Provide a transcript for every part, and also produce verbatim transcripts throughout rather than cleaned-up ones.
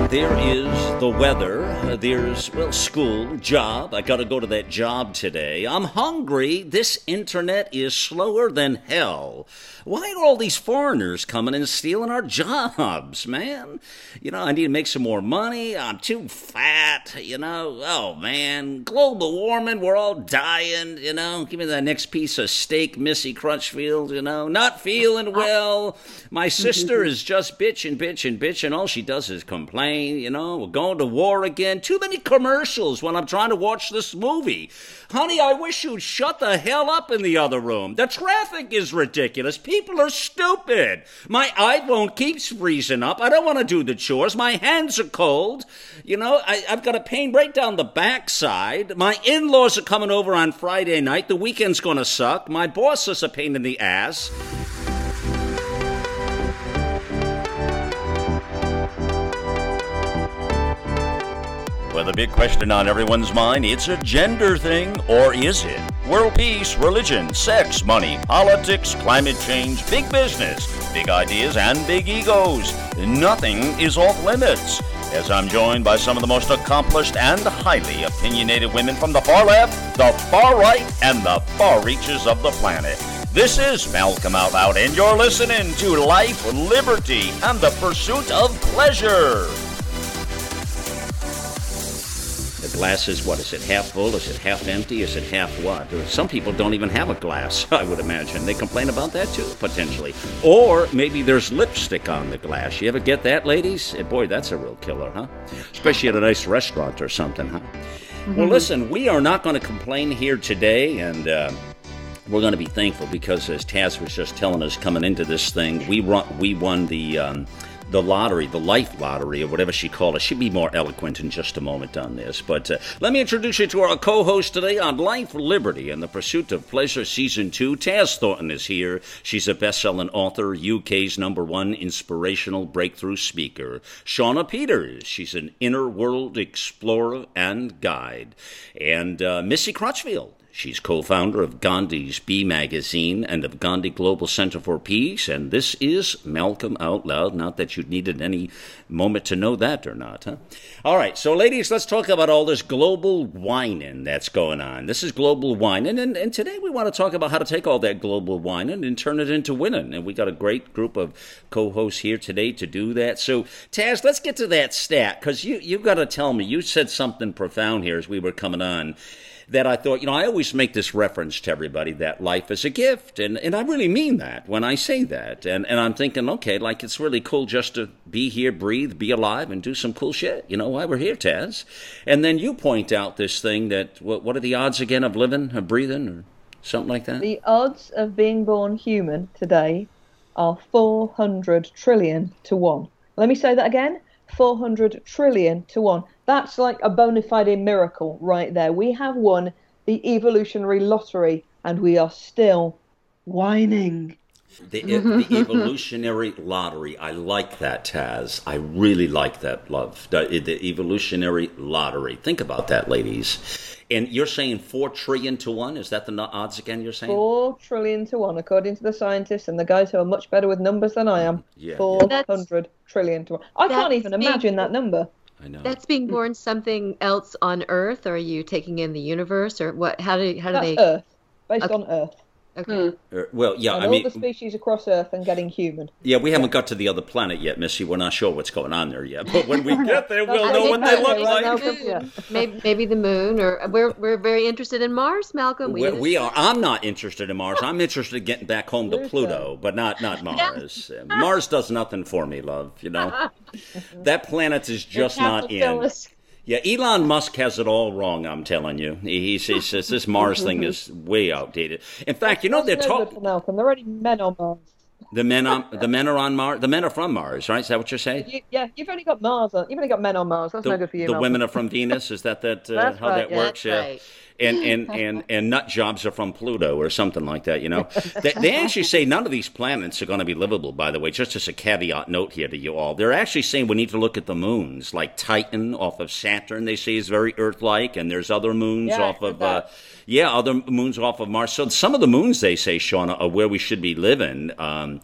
There is the weather, uh, there's, well, school, job. I gotta go to that job today. I'm hungry. This internet is slower than hell. Why are all these foreigners coming and stealing our jobs, man? You know, I need to make some more money. I'm too fat, you know. Oh, man. Global warming, we're all dying, you know. Give me that next piece of steak, Missy Crutchfield, you know. Not feeling well. My sister is just bitching, bitching, bitching. All she does is complain, you know. We're going to war again. Too many commercials when I'm trying to watch this movie. Honey, I wish you'd shut the hell up in the other room. The traffic is ridiculous. People are stupid. My iPhone keeps freezing up. I don't want to do the chores. My hands are cold. You know, I, I've got a pain right down the backside. My in-laws are coming over on Friday night. The weekend's going to suck. My boss is a pain in the ass. Well, the big question on everyone's mind, it's a gender thing, or is it? World peace, religion, sex, money, politics, climate change, big business, big ideas, and big egos. Nothing is off limits. As I'm joined by some of the most accomplished and highly opinionated women from the far left, the far right, and the far reaches of the planet. This is Malcolm Out Loud, and you're listening to Life, Liberty, and the Pursuit of Pleasure. The glass is, what is it, half full? Is it half empty? Is it half what? Some people don't even have a glass, I would imagine. They complain about that too, potentially. Or maybe there's lipstick on the glass. You ever get that, ladies? Boy, that's a real killer, huh? Especially at a nice restaurant or something, huh? Mm-hmm. Well, listen, we are not going to complain here today, and uh, we're going to be thankful because, as Taz was just telling us coming into this thing, we, run, we won the... Um, the lottery, the life lottery, or whatever she called it. She'll be more eloquent in just a moment on this. But uh, let me introduce you to our co-host today on Life, Liberty, and the Pursuit of Pleasure Season two. Taz Thornton is here. She's a best-selling author, U K's number one inspirational breakthrough speaker. Shauna Peters, she's an inner world explorer and guide. And uh, Missy Crutchfield. She's co-founder of Gandhi's Bee Magazine and of Gandhi Global Center for Peace, and this is Malcolm Out Loud. Not that you needed any moment to know that or not, huh? All right, so ladies, let's talk about all this global whining that's going on. This is global whining, and, and today we want to talk about how to take all that global whining and turn it into winning, and we got a great group of co-hosts here today to do that. So, Taz, let's get to that stat, because you, you got to tell me, you said something profound here as we were coming on, that I thought, you know, I always make this reference to everybody that life is a gift, and, and I really mean that when I say that. And, and I'm thinking, okay, like it's really cool just to be here, breathe, be alive, and do some cool shit. You know why we're here, Taz? And then you point out this thing that, what, what are the odds again of living, of breathing, or something like that? The odds of being born human today are four hundred trillion to one. Let me say that again. four hundred trillion to one. That's like a bona fide miracle right there. We have won the evolutionary lottery, and we are still whining. The, the evolutionary lottery. I like that, Taz. I really like that, love. The, the evolutionary lottery. Think about that, ladies. And you're saying four trillion to one? Is that the odds again you're saying? Four trillion to one, according to the scientists and the guys who are much better with numbers than I am. Yeah. Four hundred yeah. trillion to one. I can't even imagine that number. I know. That's being born something else on Earth, or are you taking in the universe, or what? How do how do That's they? Earth, based okay. on Earth. Okay. Hmm. Well, yeah, and I all mean, the species across Earth and getting human. Yeah, we haven't yeah. got to the other planet yet, Missy. We're not sure what's going on there yet. But when we get there, we'll know what they look like. Maybe, maybe the moon, or we're we're very interested in Mars, Malcolm. We, we are. I'm not interested in Mars. I'm interested in getting back home to Pluto, but not not Mars. Mars does nothing for me, love. You know, that planet is just not in. Yeah, Elon Musk has it all wrong, I'm telling you. He, he says this Mars thing is way outdated. In fact, you know, they're talking... Malcolm, there are already men on Mars. The men on the men are on Mars. The men are from Mars, right? Is that what you're saying? You, yeah, you've only got Mars. On, you've only got men on Mars. That's the, no good for you. The Malcolm. women are from Venus. Is that that uh, how right, that yeah, works? Yeah. Right. And, and and and nut jobs are from Pluto or something like that. You know, they, they actually say none of these planets are going to be livable. By the way, just as a caveat note here to you all, they're actually saying we need to look at the moons, like Titan off of Saturn. They say is very Earth-like, and there's other moons yeah, off of. Uh, Yeah, other moons off of Mars. So some of the moons, they say, Shauna, are where we should be living. Um,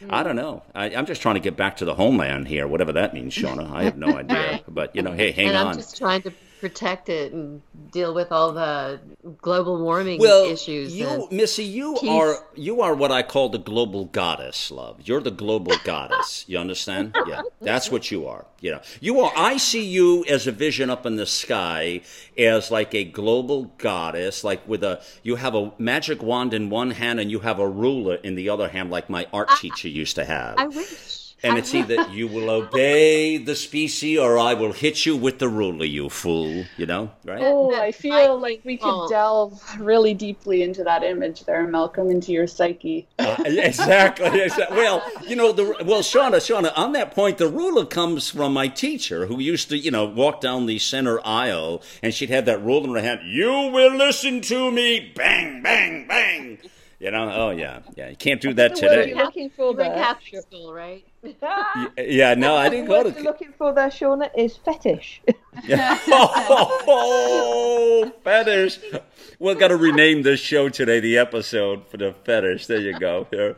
I don't know. I, I'm just trying to get back to the homeland here, whatever that means, Shauna. I have no idea. Right. But, you know, hey, hang And I'm on. just trying to protect it and deal with all the global warming Well, issues. you, and Missy, you peace. are you are what I call the global goddess, love. You're the global goddess. You understand? Yeah, that's what you are. You know, you are. I see you as a vision up in the sky, as like a global goddess, like with a you have a magic wand in one hand and you have a ruler in the other hand, like my art teacher used to have. I wish. And I it's wish. either you will obey the species or I will hit you with the ruler, you fool. You know, right? Oh, That I feel might like we be could fault. delve really deeply into that image there, Malcolm, into your psyche. Uh, exactly, exactly. Well, you know, the well, Shauna, Shauna, on that point, the ruler comes from my teacher who used to, you know, walk down the center aisle and she'd have that ruler in her hand. You will listen to me. Bang, bang, bang. You know, oh, yeah, yeah. You can't do that The word today. you're looking for You were in there. Catholic Sure. school, right? Ah, Yeah, no, I the didn't go word to. you're looking for there, Shauna, is fetish. Yeah. Oh, fetish. We're going to rename this show today, the episode for the fetish. There you go. Here.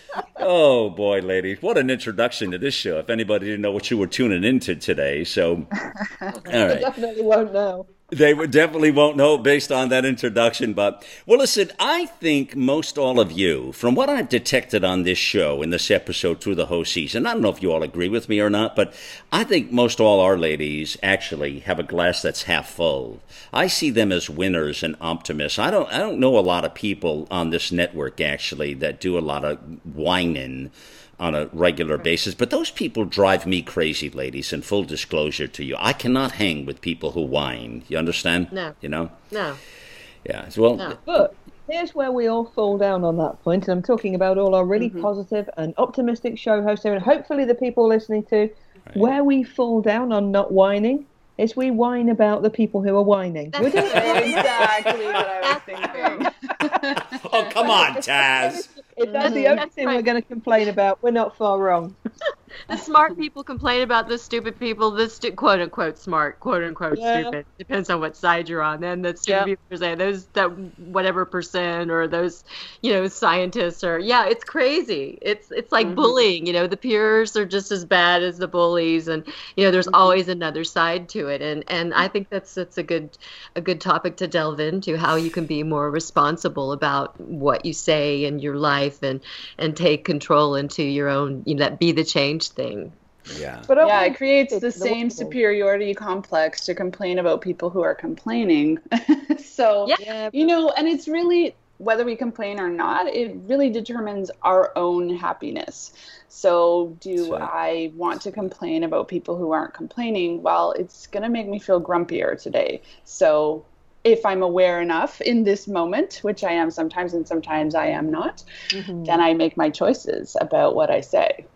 Oh, boy, ladies. What an introduction to this show. If anybody didn't know what you were tuning into today. So, all I right. definitely won't know. They would definitely won't know based on that introduction. But, well, listen, I think most all of you, from what I've detected on this show in this episode through the whole season, I don't know if you all agree with me or not, but I think most all our ladies actually have a glass that's half full. I see them as winners and optimists. I don't, I don't know a lot of people on this network, actually, that do a lot of whining on a regular basis. But those people drive me crazy, ladies, in full disclosure to you. I cannot hang with people who whine. You understand? No. You know? No. Yeah. Well, No. But here's where we all fall down on that point, and I'm talking about all our really positive and optimistic show hosts here, and hopefully the people listening to, where we fall down on not whining is we whine about the people who are whining. We're doing Exactly what I was thinking. oh, come on, Taz. If that's the only That's thing right. we're going to complain about, we're not far wrong. The smart people complain about the stupid people, the stu- quote unquote smart, quote unquote Yeah. stupid. Depends on what side you're on. Then the stupid Yeah. people are saying those that whatever percent or those, you know, scientists are yeah, it's crazy. It's it's like Mhm. bullying, you know, the peers are just as bad as the bullies and you know, there's always another side to it. And and I think that's that's a good a good topic to delve into, how you can be more responsible about what you say in your life and and take control into your own, you know, that be the change thing. Yeah. But Yeah, it creates it's the same wonderful. superiority complex to complain about people who are complaining. So, Yeah. Yeah, you know, and it's really, whether we complain or not, it really determines our own happiness. So, do So- I want to complain about people who aren't complaining? Well, it's going to make me feel grumpier today. So, if I'm aware enough in this moment, which I am sometimes and sometimes I am not, Mhm. then I make my choices about what I say.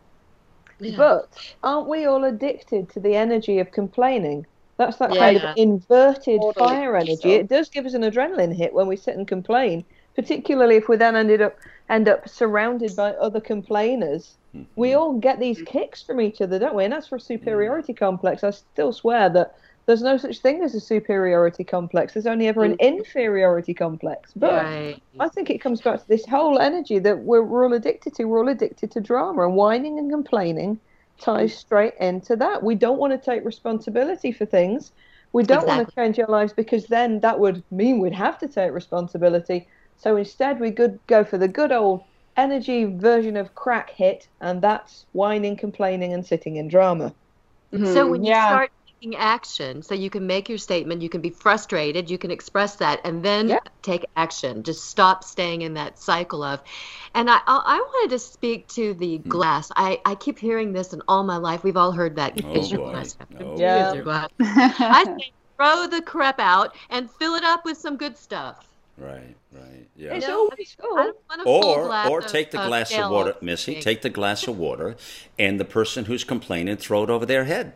But aren't we all addicted to the energy of complaining? That's that Yeah. kind of inverted Totally fire energy. so. It does give us an adrenaline hit when we sit and complain, particularly if we then ended up end up surrounded by other complainers. We all get these kicks from each other, don't we? And that's for superiority complex. I still swear that there's no such thing as a superiority complex. There's only ever an inferiority complex. But Right. I think it comes back to this whole energy that we're, we're all addicted to. We're all addicted to drama, and whining and complaining ties straight into that. We don't want to take responsibility for things. We don't want to Exactly. change our lives because then that would mean we'd have to take responsibility. So instead, we could go for the good old energy version of crack hit, and that's whining, complaining, and sitting in drama. So when you Yeah. start taking action, so you can make your statement, you can be frustrated, you can express that, and then Yeah. take action. Just stop staying in that cycle of. And I, I I wanted to speak to the glass. I, I keep hearing this in all my life. We've all heard that. Oh, Is your boy. glass half Oh, empty? Yeah. Is your glass- I say throw the crap out and fill it up with some good stuff. Right, right. Yeah. It's No, always I full. don't want a full Or glass or of- take the of glass of ale water, or Missy, something. take the glass of water and the person who's complaining throw it over their head.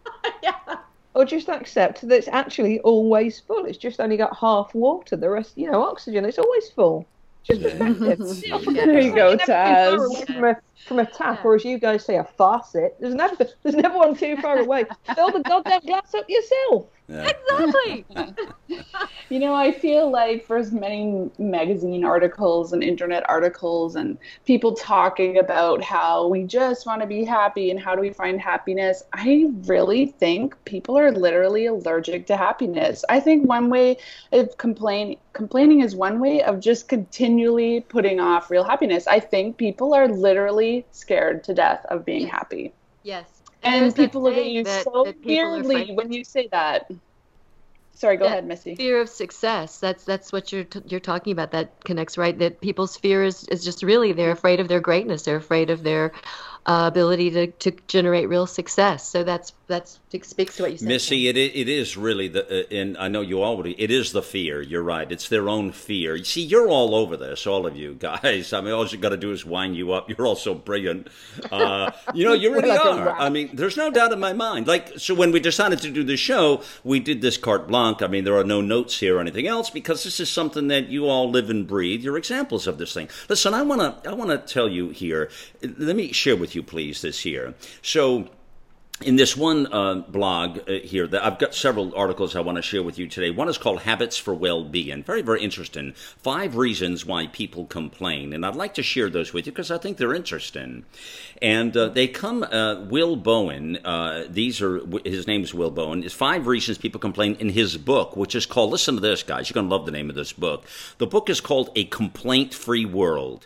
Or just accept that it's actually always full. It's just only got half water. The rest, you know, oxygen. It's always full. Just perspective. There you go, You're never too far Taz. away from a, from a tap, or as you guys say, a faucet. There's never, there's never one too far away. Fill the goddamn glass up yourself. Exactly. You know, I feel like for as many magazine articles and internet articles and people talking about how we just want to be happy and how do we find happiness, I really think people are literally allergic to happiness. I think one way of complain complaining is one way of just continually putting off real happiness. I think people are literally scared to death of being Yes. happy. Yes. And there's that people look at saying you that- so that people are weirdly afraid- when you say that. Sorry, go that ahead, Missy. Fear of success. That's that's what you're t- you're talking about. That connects, right? That people's fear is, is just really they're afraid of their greatness. They're afraid of their uh, ability to, to generate real success. So that's that's it speaks to what you said. Missy, it i- it is really the, uh, and I know you already, it is the fear. You're right. It's their own fear. You see, you're all over this, all of you guys. I mean, all you got to do is wind you up. You're all so brilliant. Uh, you know, you really Like a are. rat. I mean, there's no doubt in my mind. Like, so when we decided to do the show, we did this carte blanche. I mean, there are no notes here or anything else because this is something that you all live and breathe. You're examples of this thing. Listen, I want to, I want to tell you here. Let me share with you, please, this here. So, in this one uh, blog uh, here, that I've got several articles I want to share with you today. One is called Habits for Well-Being. Very, very interesting. Five reasons why people complain. And I'd like to share those with you because I think they're interesting. And uh, they come, uh, Will Bowen, uh, these are, his name is Will Bowen, is Five Reasons People Complain in his book, which is called, listen to this, guys, you're going to love the name of this book. The book is called A Complaint-Free World.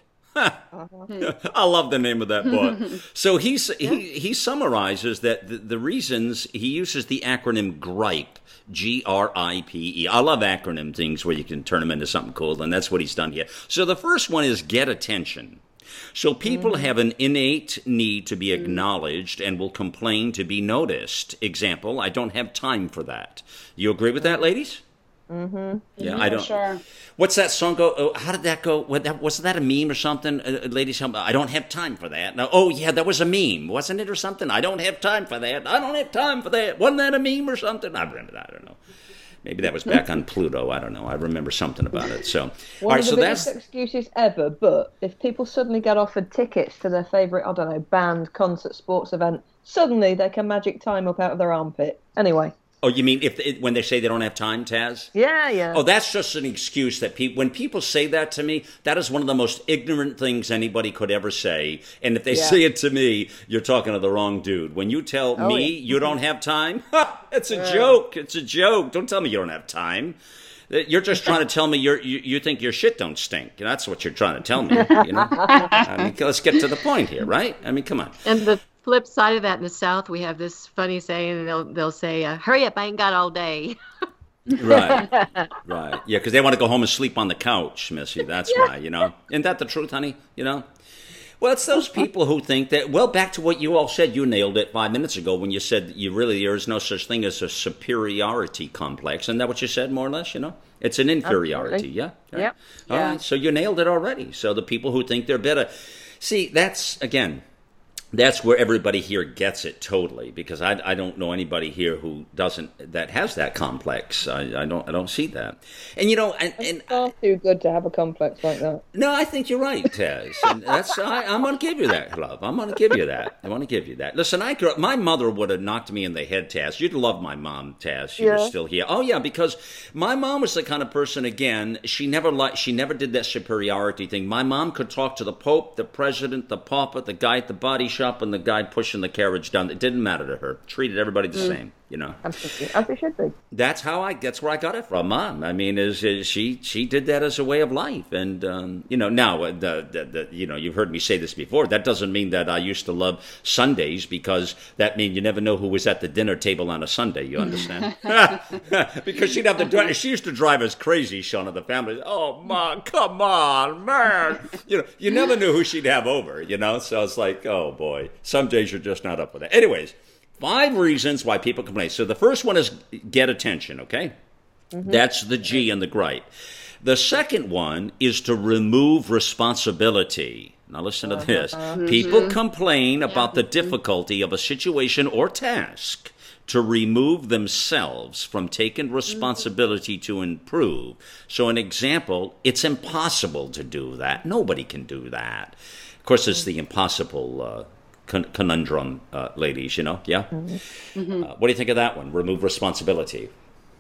I love the name of that book. So he's, he he summarizes that the, the reasons, he uses the acronym GRIPE, G R I P E. I love acronym things where you can turn them into something cool, and that's what he's done here. So the first one is get attention. So people mm-hmm. have an innate need to be acknowledged and will complain to be noticed. Example, I don't have time for that. You agree with that, ladies? Mm-hmm. Yeah, Yeah, I don't. Sure. What's that song go? Oh, how did that go? What, that, wasn't that a meme or something? Uh, ladies, help me. I don't have time for that. No, oh, yeah, that was a meme, wasn't it, or something? I don't have time for that. I don't have time for that. Wasn't that a meme or something? I remember that. I don't know. Maybe that was back on Pluto. I don't know. I remember something about it. So, One all right. of the So biggest that's excuses ever. But if people suddenly get offered tickets to their favourite, I don't know, band, concert, sports event, suddenly they can magic time up out of their armpit. Anyway. Oh, you mean if it, when they say they don't have time, Taz? Yeah, yeah. Oh, that's just an excuse that people, when people say that to me, that is one of the most ignorant things anybody could ever say. And if they Yeah. say it to me, you're talking to the wrong dude. When you tell Oh, me yeah. you don't have time, it's a joke. It's a joke. Don't tell me you don't have time. You're just trying to tell me you're, you you think your shit don't stink. That's what you're trying to tell me. You know? I mean, let's get to the point here, right? I mean, come on. And the flip side of that, in the South, we have this funny saying, and they'll they'll say, uh, "Hurry up, I ain't got all day." Right, right. Yeah, because they want to go home and sleep on the couch, Missy. That's why, you know. Isn't that the truth, honey? You know? Well, it's those people who think that, well, back to what you all said. You nailed it five minutes ago when you said you really, there is no such thing as a superiority complex. Isn't that what you said, more or less, you know? It's an inferiority, Absolutely. yeah? Right. Yep. All Yeah. right, so you nailed it already. So the people who think they're better. See, that's, again, that's where everybody here gets it totally, because I, I don't know anybody here who doesn't, that has that complex. I, I don't I don't see that. And you know, and, and It's far too good to have a complex like that. no, I think you're right, Taz. And that's I, I'm going to give you that, love. I'm going to give you that. I want to give you that. Listen, I grew up, my mother would have knocked me in the head, Taz. You'd love my mom, Taz. She was Yeah. still here. Oh yeah, because my mom was the kind of person. Again, she never liked, she never did that superiority thing. My mom could talk to the Pope, the President, the Papa, the guy at the body shop, and the guy pushing the carriage down. It didn't matter to her. Treated everybody the same. You know. Absolutely. As it should be. That's how I. That's where I got it from, Mom. I mean, is, is she she did that as a way of life, and um, you know, now uh, the, the the you know, you've heard me say this before. That doesn't mean that I used to love Sundays, because that means you never know who was at the dinner table on a Sunday. You understand? Because she'd have to drive. She used to drive us crazy, Sean, of the family. Oh, Mom, come on, man. You know, you never knew who she'd have over. You know, so it's like, oh boy, some days you're just not up for that. Anyways. Five reasons why people complain. So the first one is get attention, okay? Mm-hmm. That's the G in the gripe. The second one is to remove responsibility. Now listen to this. Mm-hmm. People complain about the difficulty of a situation or task to remove themselves from taking responsibility to improve. So an example, it's impossible to do that. Nobody can do that. Of course, it's the impossible uh Con- conundrum, uh, ladies, you know, yeah? Mm-hmm. Uh, what do you think of that one? Remove responsibility.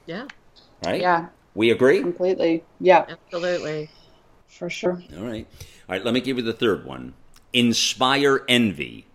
Yeah, Right? Yeah, We agree? completely. Yeah, absolutely. for sure. All right. All right, let me give you the third one. Inspire envy.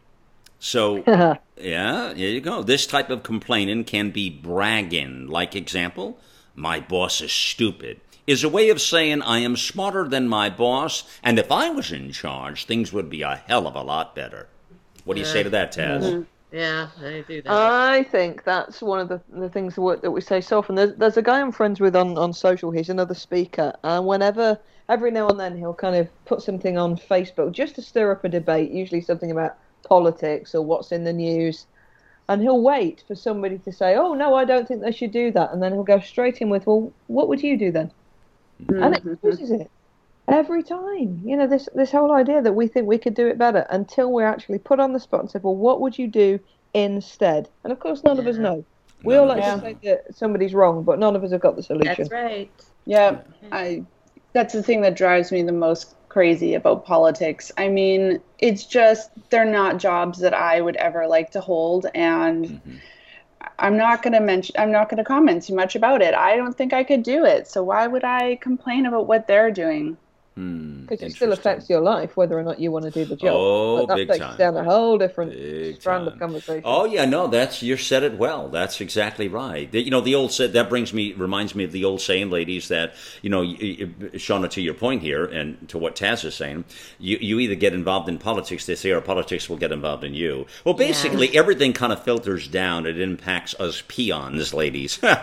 So, yeah, here you go. This type of complaining can be bragging. Like example, my boss is stupid. Is a way of saying I am smarter than my boss, and if I was in charge, things would be a hell of a lot better. What do you say to that, Taz? Mm-hmm. Yeah, I do that. I think that's one of the, the things that that we say so often. There's, there's a guy I'm friends with on, on social. He's another speaker. And whenever, every now and then, he'll kind of put something on Facebook just to stir up a debate, usually something about politics or what's in the news. And he'll wait for somebody to say, oh, no, I don't think they should do that. And then he'll go straight in with, well, what would you do then? Mm-hmm. And it uses it every time. You know, this this whole idea that we think we could do it better until we're actually put on the spot and said, well, what would you do instead? And of course, none Yeah. of us know. We None all of like us to know. say that somebody's wrong, but none of us have got the solution. That's right. Yeah, I. That's the thing that drives me the most crazy about politics. I mean, it's just they're not jobs that I would ever like to hold, and Mm-hmm. I'm not going to mention. I'm not going to comment too much about it. I don't think I could do it. So why would I complain about what they're doing? Hmm, Because it still interesting. affects your life, whether or not you want to do the job. Oh, But that big takes time. down a whole different Big strand time. of conversation. Oh yeah, no, that's you said it well. That's exactly right. The- You know, the old said that brings me reminds me of the old saying, ladies, that you know, y- y- Shauna, to your point here, and to what Taz is saying, you you either get involved in politics, they say, or politics will get involved in you. Well, basically, everything kind of filters down. It impacts us peons, ladies, uh,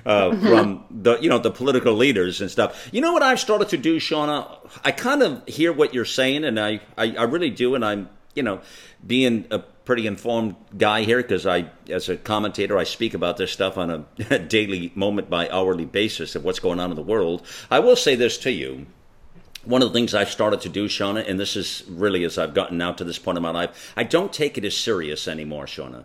from the you know the political leaders and stuff. You know what I've started to do, Shauna? I kind of hear what you're saying, and I, I, I really do, and I'm, you know, being a pretty informed guy here because I, as a commentator, I speak about this stuff on a daily, moment by hourly basis of what's going on in the world. I will say this to you. One of the things I've started to do, Shauna, and this is really as I've gotten now to this point in my life, I don't take it as serious anymore, Shauna.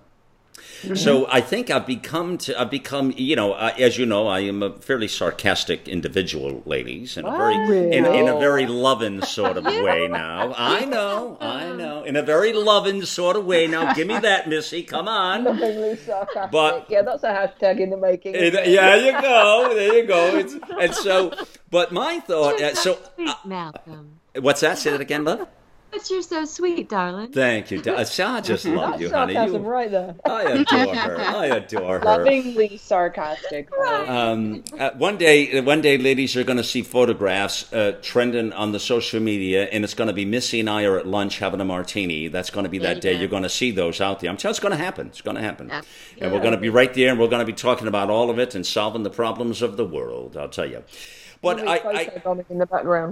So I think I've become to I've become you know uh, as you know I am a fairly sarcastic individual, ladies, in a very in, in a very loving sort of way now. I know, I know, in a very loving sort of way now. Give me that, Missy. Come on. Lovingly sarcastic. But- yeah, that's a hashtag in the making. It- isn't it? yeah, you go. There you go. It's, and so, but my thought. Uh, so, Sweet, uh, Malcolm. what's that? Say that again, love. But you're so sweet, darling. Thank you. I just love That's you, honey. sarcasm You, right there. I adore her. I adore her. Lovingly sarcastic. though. Um, uh, one day, one day, ladies, you're going to see photographs uh, trending on the social media, and it's going to be Missy and I are at lunch having a martini. That's going to be that day. Yeah. You're going to see those out there. I'm telling you, it's going to happen. It's going to happen. Yeah. And we're going to be right there, and we're going to be talking about all of it and solving the problems of the world. I'll tell you. But I, I, Photobombing in the background.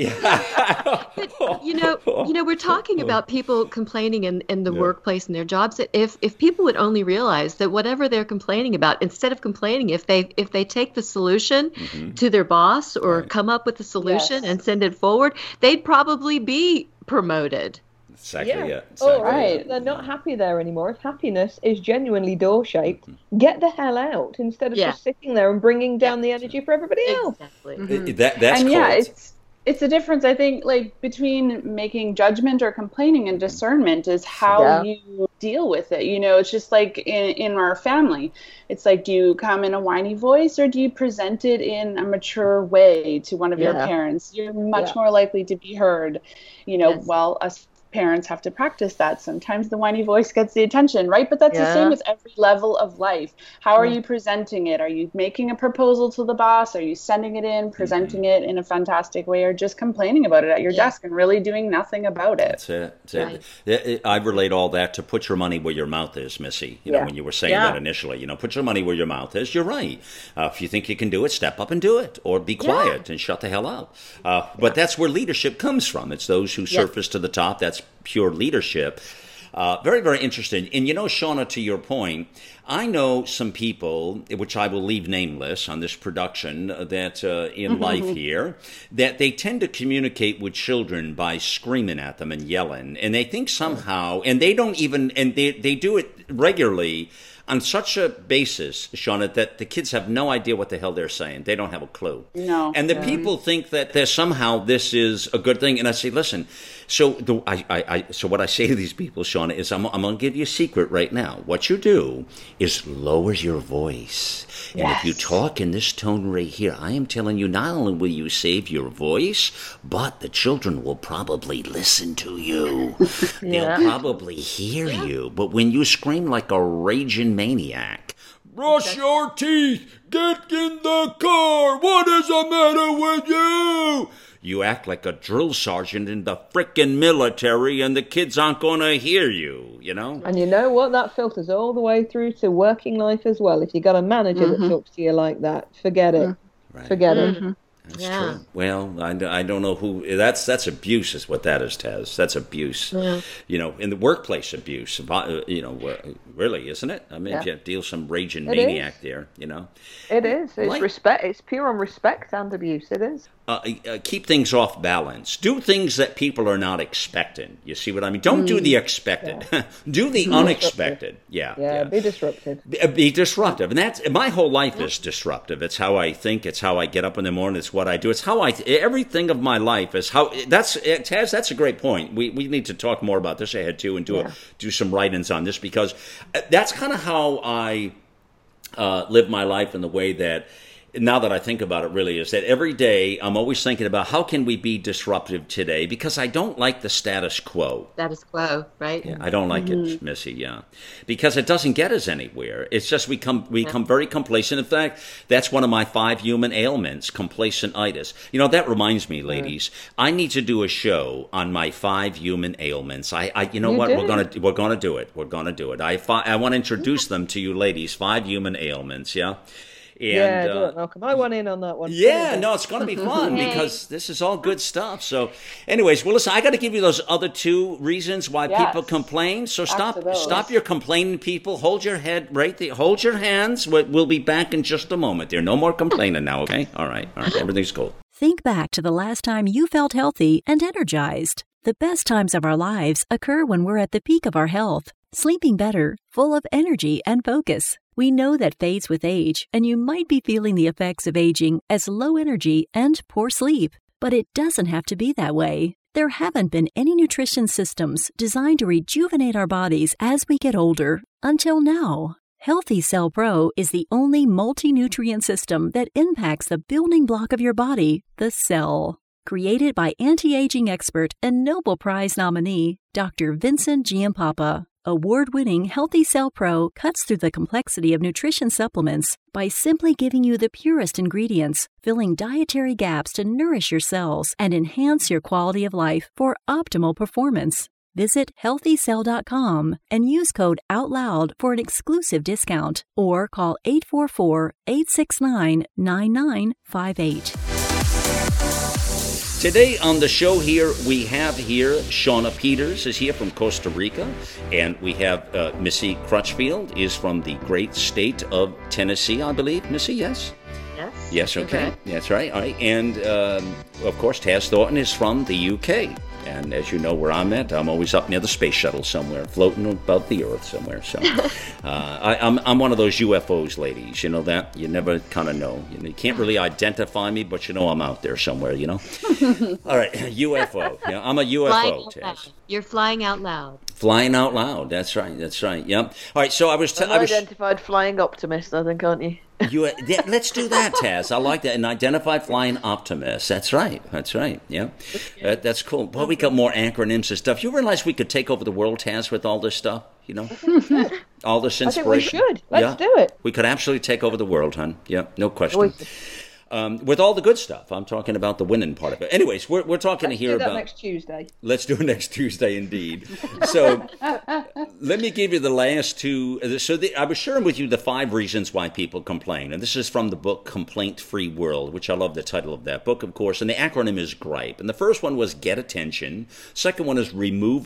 yeah. you know, you know, we're talking about people complaining in, in the Yeah. workplace and their jobs. If if people would only realize that whatever they're complaining about, instead of complaining, if they if they take the solution to their boss or Right. come up with a solution Yes. and send it forward, they'd probably be promoted. Exactly. Yeah. Yeah. Exactly. Oh, Right. right. They're not happy there anymore. If happiness is genuinely door shaped, get the hell out instead of Yeah. just sitting there and bringing down the energy for everybody else. Exactly. Uh, That that's and called. yeah, it's it's a difference I think like between making judgment or complaining and discernment is how Yeah. you deal with it. You know, it's just like in in our family. It's like, do you come in a whiny voice or do you present it in a mature way to one of your Yeah. parents? You're much Yeah. more likely to be heard. You know, Yes. while us parents have to practice that. Sometimes the whiny voice gets the attention, right? But that's the Yeah. same with every level of life. How are Mm. you presenting it? Are you making a proposal to the boss? Are you sending it in, presenting it in a fantastic way, or just complaining about it at your Yeah. desk and really doing nothing about it? That's it. That's it. Right. Yeah, it- I relate all that to put your money where your mouth is, Missy. You know, Yeah. when you were saying Yeah. that initially, you know, put your money where your mouth is. You're right. Uh, if you think you can do it, step up and do it, or be quiet and shut the hell up. Uh, but that's where leadership comes from. It's those who surface to the top. That's pure leadership. Uh, very, very interesting. And you know, Shauna, to your point, I know some people, which I will leave nameless on this production, uh, that uh, in life here, that they tend to communicate with children by screaming at them and yelling. And they think somehow, and they don't even, and they, they do it regularly, on such a basis, Shauna, that the kids have no idea what the hell they're saying. They don't have a clue. No. And the Yeah. people think that there's somehow this is a good thing. And I say, listen, so the, I, I, I, so what I say to these people, Shauna, is I'm, I'm going to give you a secret right now. What you do is lower your voice. And Yes. if you talk in this tone right here, I am telling you, not only will you save your voice, but the children will probably listen to you. Yeah. They'll probably hear you. But when you scream like a raging maniac, brush your teeth, get in the car, what is the matter with you? You act like a drill sergeant in the frickin' military, and the kids aren't going to hear you, you know? And you know what? That filters all the way through to working life as well. If you got a manager Mm-hmm. that talks to you like that, forget it. Right. Forget it. Mm-hmm. That's Yeah. true. Well, I, I don't know who, that's that's abuse is what that is, Taz. That's abuse. Yeah. You know, in the workplace abuse, uh, you know, uh, really, isn't it? I mean, Yeah. if you deal some raging It maniac is. there, you know. It is. It's Like- respect. It's pure on respect and abuse. It is. Uh, uh, keep things off balance. Do things that people are not expecting. You see what I mean? Don't do the expected. Do the unexpected. Yeah, Yeah, yeah. be disruptive. Be, be disruptive, and that's my whole life is disruptive. It's how I think. It's how I get up in the morning. It's what I do. It's how I. Everything of my life is how. That's Taz. That's a great point. We we need to talk more about this ahead too, and do Yeah. a, do some write-ins on this because that's kind of how I uh, live my life in the way that. Now that I think about it, really, is that every day I'm always thinking about how can we be disruptive today because I don't like the status quo. Status quo, right? Yeah, I don't like it, Missy. Yeah, because it doesn't get us anywhere. It's just we come we become very complacent. In fact, that's one of my five human ailments: complacentitis. You know, that reminds me, ladies, I need to do a show on my five human ailments. I, I you know You what? do. We're gonna we're gonna do it. We're gonna do it. I fi- I want to introduce them to you, ladies. Five human ailments. Yeah. And, yeah, do uh, it, Malcolm. I want in on that one. yeah, no, it's going to be fun because this is all good stuff. So, anyways, well, listen, I got to give you those other two reasons why Yes. people complain. So Back stop, to those. stop your complaining, people. Hold your head right there. Hold your hands. We- We'll be back in just a moment. There, no more complaining now. Okay, all right, all right, everything's cool. Think back to the last time you felt healthy and energized. The best times of our lives occur when we're at the peak of our health, sleeping better, full of energy and focus. We know that fades with age, and you might be feeling the effects of aging as low energy and poor sleep. But it doesn't have to be that way. There haven't been any nutrition systems designed to rejuvenate our bodies as we get older until now. Healthy Cell Pro is the only multi-nutrient system that impacts the building block of your body, the cell. Created by anti-aging expert and Nobel Prize nominee, Doctor Vincent Giampapa. Award-winning Healthy Cell Pro cuts through the complexity of nutrition supplements by simply giving you the purest ingredients, filling dietary gaps to nourish your cells and enhance your quality of life for optimal performance. Visit healthy cell dot com and use code OUTLOUD for an exclusive discount or call eight four four, eight six nine, nine nine five eight. Today on the show here, we have here Shauna Peters is here from Costa Rica, and we have uh, Missy Crutchfield is from the great state of Tennessee, I believe. Missy, yes? Yes. Yes, okay. Okay. That's right. All right. And, um, of course, Taz Thornton is from the U K. And as you know where I'm at, I'm always up near the space shuttle somewhere, floating about the Earth somewhere. So uh, I, I'm, I'm one of those U F Os ladies, you know that? You never kind of know. You know, you can't really identify me, but you know I'm out there somewhere, you know? All right, U F O. Yeah, I'm a U F Flying O, out loud. Taz. You're flying out loud. Flying out loud. That's right. That's right. Yep. All right, so I was... T- I was Unidentified flying optimist, I think, aren't you? You, yeah, let's do that, Taz. I like that. An identified flying optimist. That's right. That's right. Yeah. Uh, that's cool. Well, we got more acronyms and stuff. You realize we could take over the world, Taz, with all this stuff? You know? All this I think inspiration. we should. Let's yeah. do it. We could absolutely take over the world, hon. Yeah, no question. We- Um, with all the good stuff. I'm talking about the winning part of it. Anyways, we're, we're talking Let's here do that about... next Tuesday. Let's do it next Tuesday, indeed. So let me give you the last two. So the, I was sharing with you the five reasons why people complain. And this is from the book Complaint Free World, which I love the title of that book, of course. And the acronym is GRIPE. And the first one was get attention. Second one is remove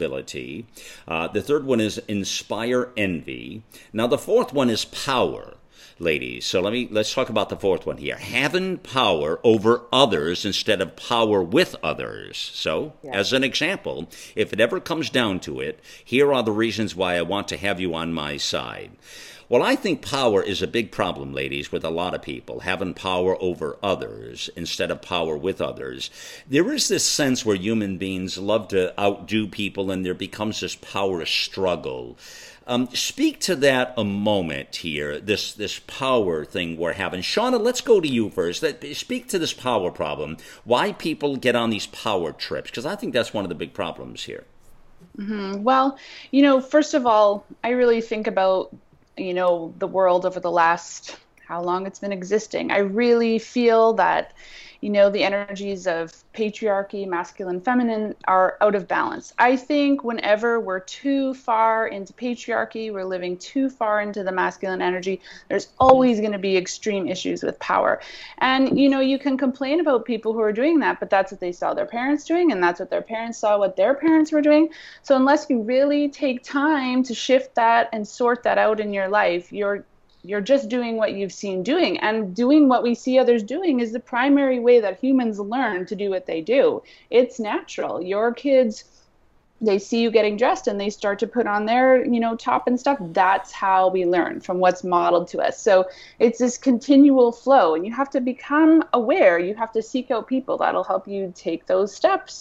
responsibility. Uh, the third one is inspire envy. Now, the fourth one is power. ladies. So let me let's talk about the fourth one here. Having power over others instead of power with others. So, yeah. As an example, if it ever comes down to it, here are the reasons why I want to have you on my side. Well, I think power is a big problem, ladies, with a lot of people, having power over others instead of power with others. There is this sense where human beings love to outdo people, and there becomes this power struggle. Um, speak to that a moment here, this this power thing we're having. Shauna, let's go to you first. Speak to this power problem, why people get on these power trips, because I think that's one of the big problems here. Mm-hmm. Well, you know, first of all, I really think about you know, the world over the last, how long it's been existing. I really feel that, you know, the energies of patriarchy, masculine, feminine are out of balance. I think whenever we're too far into patriarchy, we're living too far into the masculine energy, there's always going to be extreme issues with power. And, you know, you can complain about people who are doing that, but that's what they saw their parents doing, and that's what their parents saw what their parents were doing. So unless you really take time to shift that and sort that out in your life, you're You're just doing what you've seen doing, and doing what we see others doing is the primary way that humans learn to do what they do. It's natural. Your kids, they see you getting dressed and they start to put on their, you know, top and stuff. That's how we learn, from what's modeled to us. So it's this continual flow, and you have to become aware. You have to seek out people that'll help you take those steps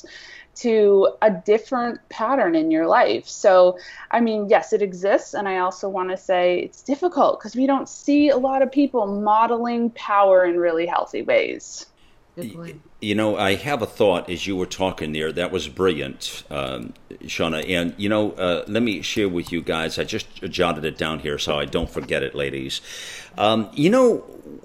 to a different pattern in your life. So, I mean, yes, it exists. And I also want to say it's difficult because we don't see a lot of people modeling power in really healthy ways. Good point. You know, I have a thought as you were talking there. That was brilliant, um, Shauna. And, you know, uh, let me share with you guys. I just jotted it down here so I don't forget it, ladies. Um, you know,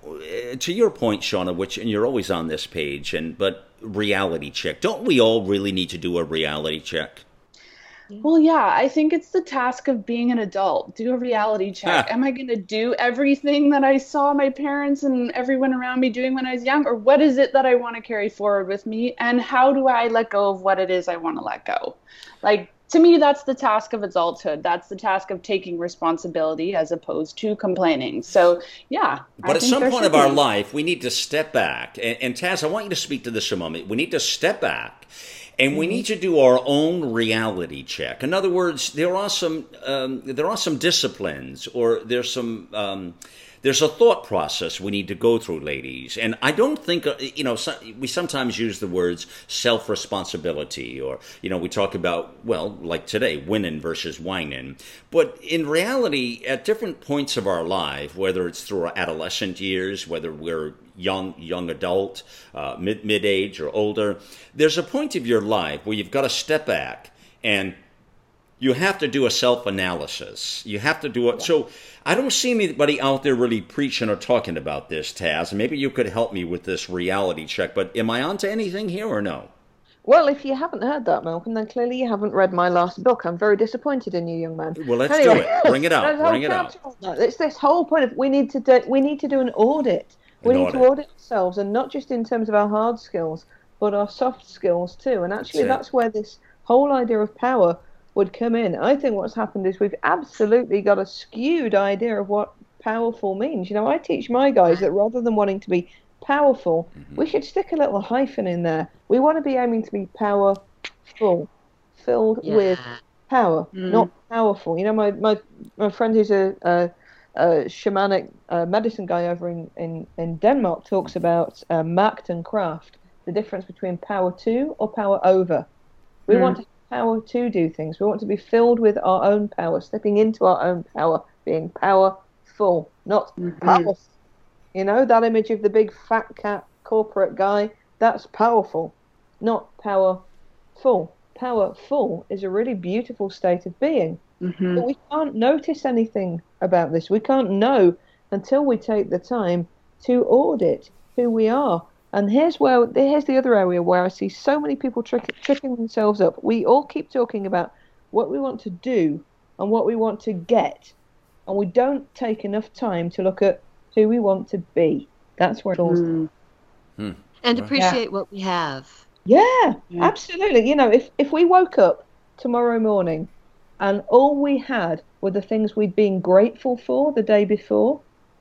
to your point, Shauna, which, and you're always on this page, and but reality check. Don't we all really need to do a reality check? Well, yeah, I think it's the task of being an adult. Do a reality check. Ah. Am I going to do everything that I saw my parents and everyone around me doing when I was young? Or what is it that I want to carry forward with me? And how do I let go of what it is I want to let go? Like, to me, that's the task of adulthood. That's the task of taking responsibility as opposed to complaining. So, yeah. But at some point of our life, we need to step back. And, and Taz, I want you to speak to this a moment. We need to step back. And we need to do our own reality check. In other words, there are some um, there are some disciplines, or there's some um, there's a thought process we need to go through, ladies. And I don't think uh, you know so, we sometimes use the words self-responsibility, or you know we talk about, well, like today, winning versus whining. But in reality, at different points of our life, whether it's through our adolescent years, whether we're young young adult, uh, mid mid age or older, there's a point of your life where you've got to step back and you have to do a self-analysis. You have to do it. So I don't see anybody out there really preaching or talking about this, Taz. Maybe you could help me with this reality check. But am I onto anything here or no? Well, if you haven't heard that, Malcolm, then clearly you haven't read my last book. I'm very disappointed in you, young man. Well, let's anyway, do it. Bring it out. Bring it out. It's this whole point of we need to do, we need to do an audit. We need audit. to audit ourselves, and not just in terms of our hard skills, but our soft skills too. And actually, That's, that's where this whole idea of power would come in. I think what's happened is we've absolutely got a skewed idea of what powerful means. You know, I teach my guys that rather than wanting to be powerful, mm-hmm. we should stick a little hyphen in there. We want to be aiming to be powerful, filled yeah. with power, mm. not powerful. You know, my, my, my friend who's a... a Uh, shamanic uh, medicine guy over in, in, in Denmark talks about uh, Macht and Kraft, the difference between power to or power over. We mm. want to have power to do things. We want to be filled with our own power, stepping into our own power, being powerful, not mm-hmm. powerful. You know, that image of the big fat cat corporate guy, that's powerful, not powerful. Powerful is a really beautiful state of being. Mm-hmm. But we can't notice anything about this. We can't know until we take the time to audit who we are. And here's where here's the other area where I see so many people trick, tripping themselves up. We all keep talking about what we want to do and what we want to get, and we don't take enough time to look at who we want to be. That's where it all starts. Mm. And appreciate yeah. what we have. Yeah, yeah, absolutely. You know, if if we woke up tomorrow morning and all we had were the things we'd been grateful for the day before,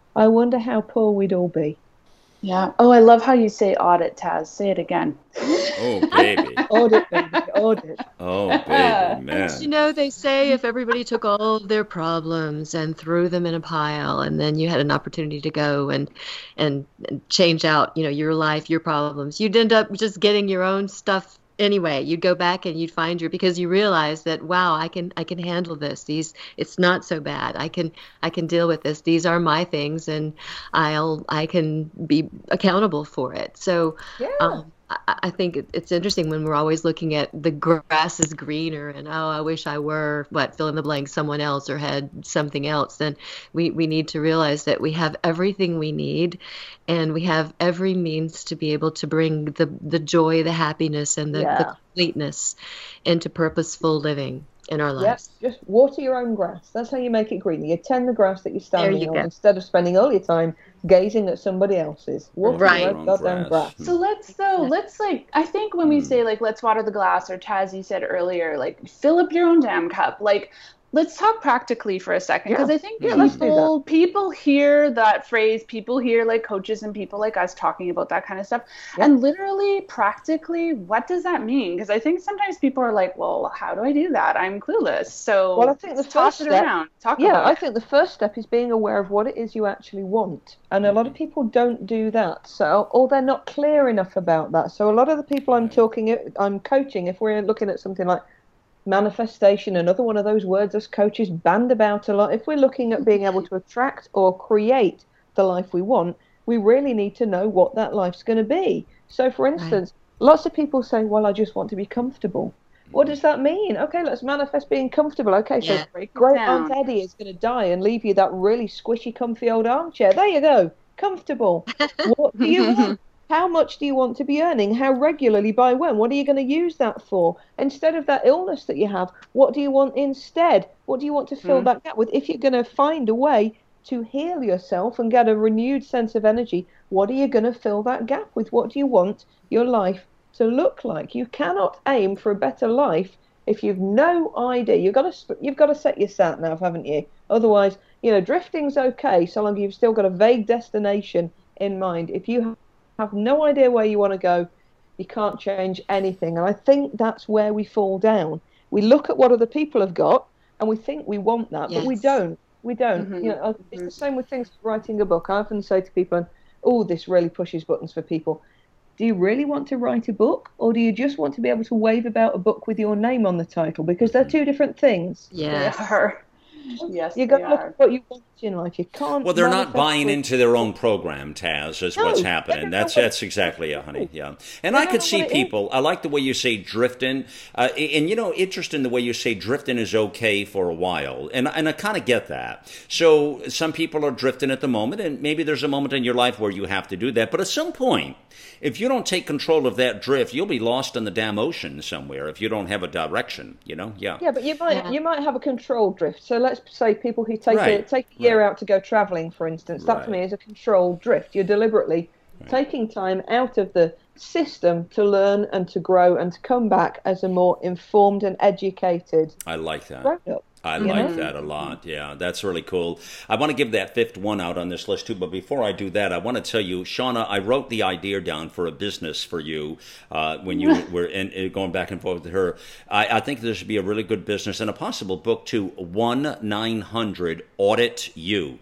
I wonder how poor we'd all be. Yeah. Oh, I love how you say audit, Taz. Say it again. Oh, baby. Audit, baby, audit. Oh, baby, man. You know, they say if everybody took all of their problems and threw them in a pile, and then you had an opportunity to go and, and and change out, you know, your life, your problems, you'd end up just getting your own stuff anyway. You'd go back and you'd find your, because you realize that, wow, I can I can handle this. These, it's not so bad. I can I can deal with this. These are my things, and I'll I can be accountable for it. So Yeah. um, I, I think it- it's interesting when we're always looking at the grass is greener and, oh, I wish I were, what, fill in the blank, someone else or had something else. Then we, we need to realize that we have everything we need, and we have every means to be able to bring the, the joy, the happiness, and the, Yeah. the completeness into purposeful living in our Yep, lives. just water your own grass. That's how you make it green. You tend the grass that you're standing you on go. instead of spending all your time gazing at somebody else's. Water Right. your Your own own goddamn grass. grass. So let's though, let's like, I think when Hmm. we say like, let's water the glass, or Taz, you said earlier, like fill up your own damn cup. Like, let's talk practically for a second, because Yeah. I think Yeah, let's do people people hear that phrase, people hear like coaches and people like us talking about that kind of stuff, Yeah. and literally, practically, what does that mean? Because I think sometimes people are like, well, how do I do that? I'm clueless. So Well, I think the let's toss first it step- around. Talk Yeah, about I it. think the first step is being aware of what it is you actually want. And a lot of people don't do that. So, or they're not clear enough about that. So a lot of the people I'm talking, I'm coaching, if we're looking at something like manifestation, another one of those words us coaches band about a lot, if we're looking at being able to attract or create the life we want, we really need to know what that life's going to be. So, for instance, lots of people say, well, I just want to be comfortable. What does that mean? Okay, let's manifest being comfortable. Okay, so Yeah. Break it great down. Aunt Eddie is going to die and leave you that really squishy, comfy old armchair. There you go. Comfortable. What do you want? How much do you want to be earning? How regularly? By when? What are you going to use that for? Instead of that illness that you have, what do you want instead? What do you want to fill Mm. that gap with? If you're going to find a way to heal yourself and get a renewed sense of energy, what are you going to fill that gap with? What do you want your life to look like? You cannot aim for a better life if you've no idea. You've got to you've got to set your sat nav, haven't you? Otherwise, you know, drifting's okay so long as you've still got a vague destination in mind. If you have no idea where you want to go, you can't change anything. And I think that's where we fall down. We look at what other people have got and we think we want that, but we Yes. don't. We don't. Mhm. You know, it's the same with things like writing a book. I often say to people, oh, this really pushes buttons for people. Do you really want to write a book, or do you just want to be able to wave about a book with your name on the title? Because they're two different things. Yes. They are. Yes, You got they to look are. at what you want in life. You can't. Well, they're not manifest buying with- into their own program, Taz, is No, what's they happening. don't That's know what that's exactly it, honey. Yeah. And They I don't could know see what it is. people, I like the way you say drifting. Uh, and, you know, interesting the way you say drifting is okay for a while. And, and I kind of get that. So some people are drifting at the moment, and maybe there's a moment in your life where you have to do that. But at some point, if you don't take control of that drift, you'll be lost in the damn ocean somewhere if you don't have a direction, you know? Yeah. Yeah, but you might Yeah. you might have a controlled drift. So let's say people who take a Right, take a year right. out to go traveling, for instance. That for Right. me is a controlled drift. You're deliberately taking time out of the system to learn and to grow and to come back as a more informed and educated I like that. grown up. I You like know? that a lot. Yeah, that's really cool. I want to give that fifth one out on this list too, but before I do that, I want to tell you, Shauna, I wrote the idea down for a business for you uh, when you were in, in going back and forth with her. I, I think there should be a really good business and a possible book too. one nine hundred Audit You.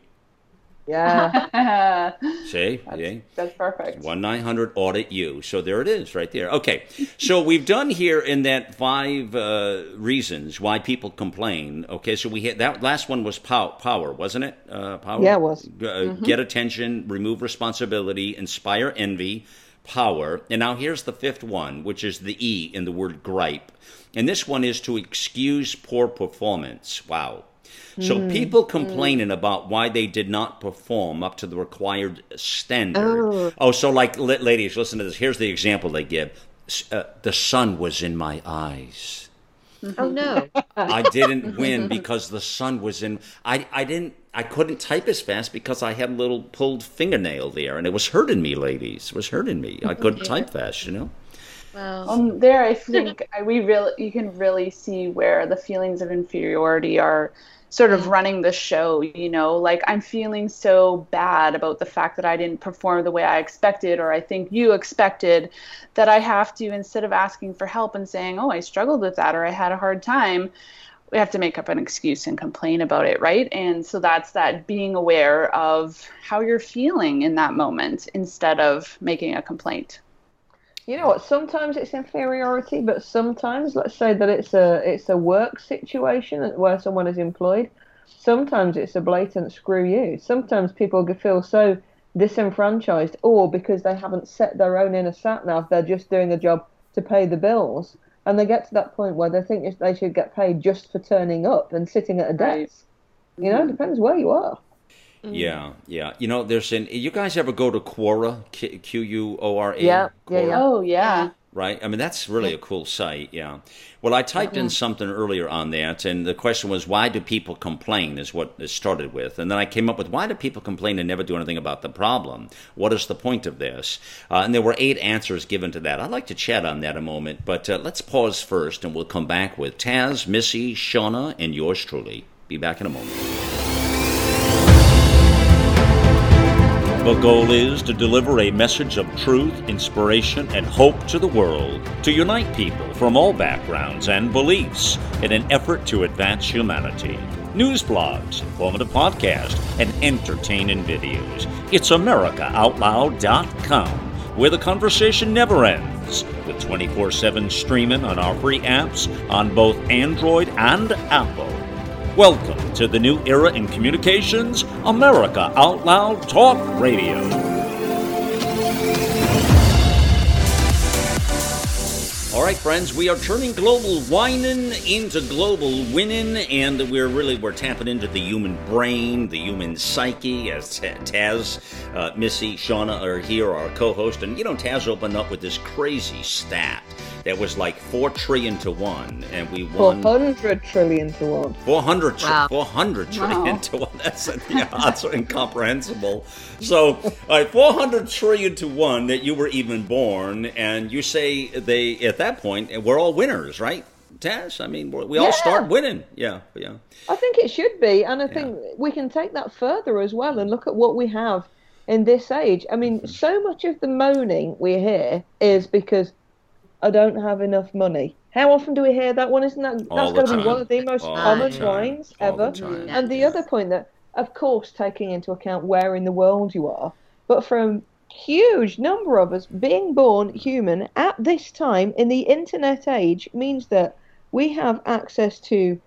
Yeah. See? That's, Yeah. that's perfect. one nine hundred Audit You. So there it is right there. Okay. So we've done here in that five uh, reasons why people complain. Okay. So we had that last one was pow- power, wasn't it? Uh, power? Yeah, it was. Uh, mm-hmm. Get attention, remove responsibility, inspire envy, power. And now here's the fifth one, which is the E in the word gripe. And this one is to excuse poor performance. Wow. So people complaining about why they did not perform up to the required standard. Oh. Oh, so like, la- ladies, listen to this. Here's the example they give. S- Uh, the sun was in my eyes. Oh, no. I didn't win because the sun was in. I, I didn't. I couldn't type as fast because I had a little pulled fingernail there, and it was hurting me, ladies. It was hurting me. I couldn't type fast, you know. Well, Um, there, I think I, we really, you can really see where the feelings of inferiority are sort of Yeah. running the show. You know, like I'm feeling so bad about the fact that I didn't perform the way I expected, or I think you expected, that I have to, instead of asking for help and saying, "Oh, I struggled with that," or "I had a hard time," we have to make up an excuse and complain about it, right? And so that's that, being aware of how you're feeling in that moment instead of making a complaint. You know what? Sometimes it's inferiority, but sometimes, let's say that it's a it's a work situation where someone is employed. Sometimes it's a blatant screw you. Sometimes people feel so disenfranchised, or because they haven't set their own inner sat nav, they're just doing a job to pay the bills, and they get to that point where they think they should get paid just for turning up and sitting at a desk. Right. You know, it depends where you are. Yeah, yeah. You know, there's an. You guys ever go to Quora? Q U O R A? Yeah, yeah, yeah. Oh, yeah. Right? I mean, that's really a cool site, yeah. Well, I typed in something earlier on that, and the question was, why do people complain, is what it started with. And then I came up with, why do people complain and never do anything about the problem? What is the point of this? Uh, and there were eight answers given to that. I'd like to chat on that a moment, but uh, let's pause first, and we'll come back with Taz, Missy, Shauna, and yours truly. Be back in a moment. The goal is to deliver a message of truth, inspiration, and hope to the world, to unite people from all backgrounds and beliefs in an effort to advance humanity. News blogs, informative podcasts, and entertaining videos. It's America Out Loud dot com, where the conversation never ends, with twenty-four seven streaming on our free apps on both Android and Apple. Welcome to the new era in communications, America Out Loud Talk Radio. All right, friends, we are turning global whining into global winning, and we're really, we're tapping into the human brain, the human psyche, as Taz, uh, Missy, Shauna are here, our co-host, and you know, Taz opened up with this crazy stat that was like four trillion to one, and we won four hundred trillion to one. four hundred, Wow. four hundred trillion Wow. to one. That's yeah, that's incomprehensible. So, all right, four hundred trillion to one that you were even born, and you say they at that point we're all winners, right, Taz? I mean, we're, we all Yeah. start winning. Yeah, yeah. I think it should be, and I think we can take that further as well and look at what we have in this age. I mean, so much of the moaning we hear is because I don't have enough money. How often do we hear that one? Isn't that All that's the got to be time. one of the most All the common time. whines All the ever? time. And the other point that, of course, taking into account where in the world you are, but from huge number of us being born human at this time in the internet age means that we have access to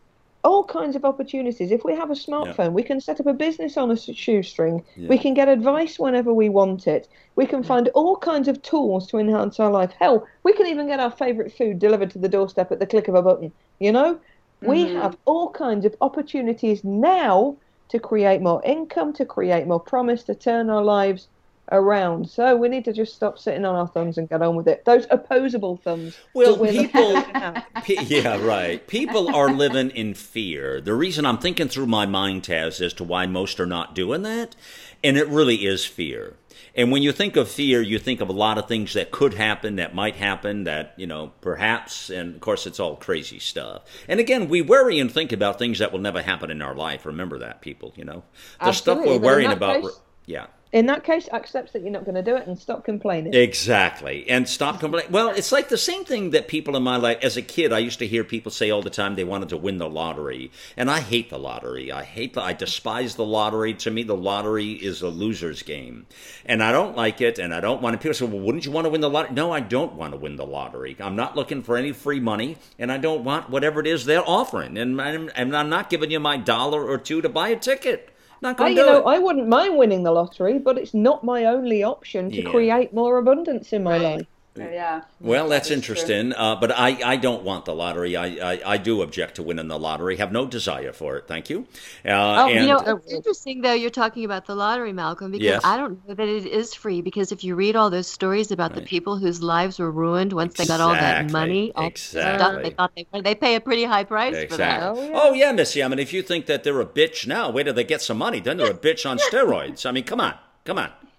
all kinds of opportunities. If we have a smartphone, Yeah. we can set up a business on a s- shoestring. Yeah. We can get advice whenever we want it. We can find all kinds of tools to enhance our life. Hell, we can even get our favorite food delivered to the doorstep at the click of a button. You know, we Mhm. have all kinds of opportunities now to create more income, to create more promise, to turn our lives around. So we need to just stop sitting on our thumbs and get on with it. Those opposable thumbs. Well, that we're not people- allowed to have. Pe- yeah, right. People are living in fear. The reason I'm thinking through my mind, Taz, as to why most are not doing that, and it really is fear. And when you think of fear, you think of a lot of things that could happen, that might happen, that, you know, perhaps, and of course it's all crazy stuff. And again, we worry and think about things that will never happen in our life. Remember that, people, you know. The stuff Absolutely. we're But in worrying that about, case- yeah. In that case, accept that you're not going to do it and stop complaining. Exactly. And stop complaining. Well, it's like the same thing that people in my life, as a kid, I used to hear people say all the time they wanted to win the lottery. And I hate the lottery. I hate the, I despise the lottery. To me, the lottery is a loser's game. And I don't like it, and I don't want to. People say, well, wouldn't you want to win the lottery? No, I don't want to win the lottery. I'm not looking for any free money, and I don't want whatever it is they're offering. And I'm, and I'm not giving you my dollar or two to buy a ticket. Not I, going you to do know, it. I wouldn't mind winning the lottery, but it's not my only option to Yeah. create more abundance in my Right. life. Yeah. Well, that's That is true. interesting, uh, but I, I don't want the lottery. I, I, I do object to winning the lottery. Have no desire for it. Thank you. Uh, Oh, and, you know, it's interesting though you're talking about the lottery, Malcolm, because Yes. I don't know that it is free. Because if you read all those stories about the Right. people whose lives were ruined once they got all that Exactly. money, all that stuff, Exactly. they thought they they pay a pretty high price for that. Exactly. Oh, yeah. Oh, yeah, Missy. I mean, if you think that they're a bitch now, wait till they get some money. Then they're a bitch on steroids. I mean, come on. Come on.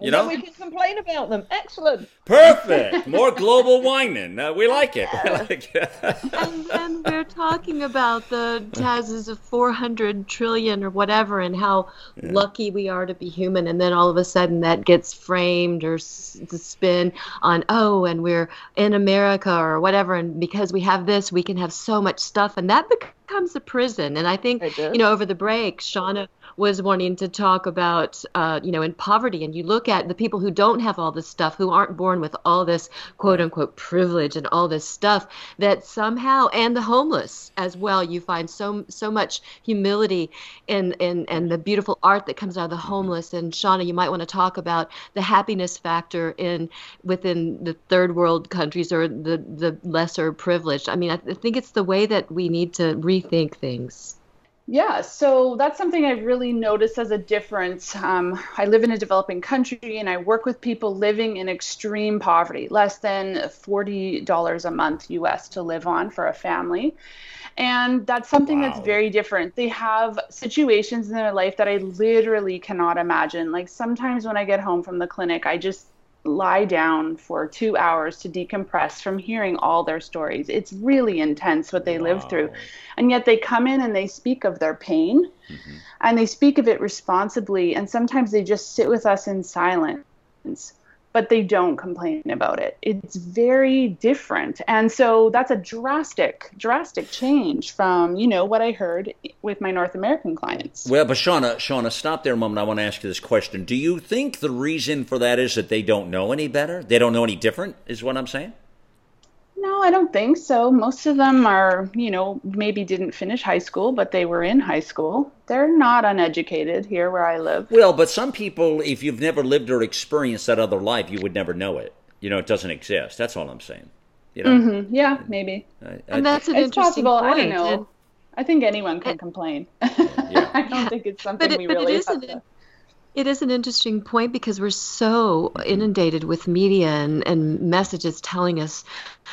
You Then know? we can complain about them. Excellent. Perfect. More global whining. Uh, we like it. We like it. And then we're talking about the Taz's of four hundred trillion or whatever, and how Yeah. lucky we are to be human. And then all of a sudden that gets framed or s- the spin on, oh, and we're in America or whatever. And because we have this, we can have so much stuff. And that becomes a prison. And I think, It does. you know, over the break, Shauna was wanting to talk about, uh, you know, in poverty. And you look at the people who don't have all this stuff, who aren't born with all this quote unquote privilege and all this stuff, that somehow, and the homeless as well, you find so so much humility in, in, and the beautiful art that comes out of the homeless. And Shauna, you might want to talk about the happiness factor in within the third world countries or the, the lesser privileged. I mean, I th- think it's the way that we need to rethink things. Yeah, so that's something I've really noticed as a difference. Um, I live in a developing country and I work with people living in extreme poverty, less than forty dollars a month U S to live on for a family. And that's something Wow. that's very different. They have situations in their life that I literally cannot imagine. Like sometimes when I get home from the clinic, I just lie down for two hours to decompress from hearing all their stories. It's really intense what they live Wow. through. And yet they come in and they speak of their pain Mhm. and they speak of it responsibly. And sometimes they just sit with us in silence, but they don't complain about it. It's very different. And so that's a drastic, drastic change from, you know, what I heard with my North American clients. Well, but Shauna, Shauna, stop there a moment. I want to ask you this question. Do you think the reason for that is that they don't know any better? They don't know any different, is what I'm saying? No, I don't think so. Most of them are, you know, maybe didn't finish high school, but they were in high school. They're not uneducated here where I live. Well, but some people, if you've never lived or experienced that other life, you would never know it. You know, it doesn't exist. That's all I'm saying. You know? Mm-hmm. Yeah, maybe. I, I, And that's an It's interesting possible. point. I don't know. And- I think anyone can complain. yeah. I don't Yeah. think it's something But it, we but really it is have an, to. it is an interesting point because we're so inundated with media and, and messages telling us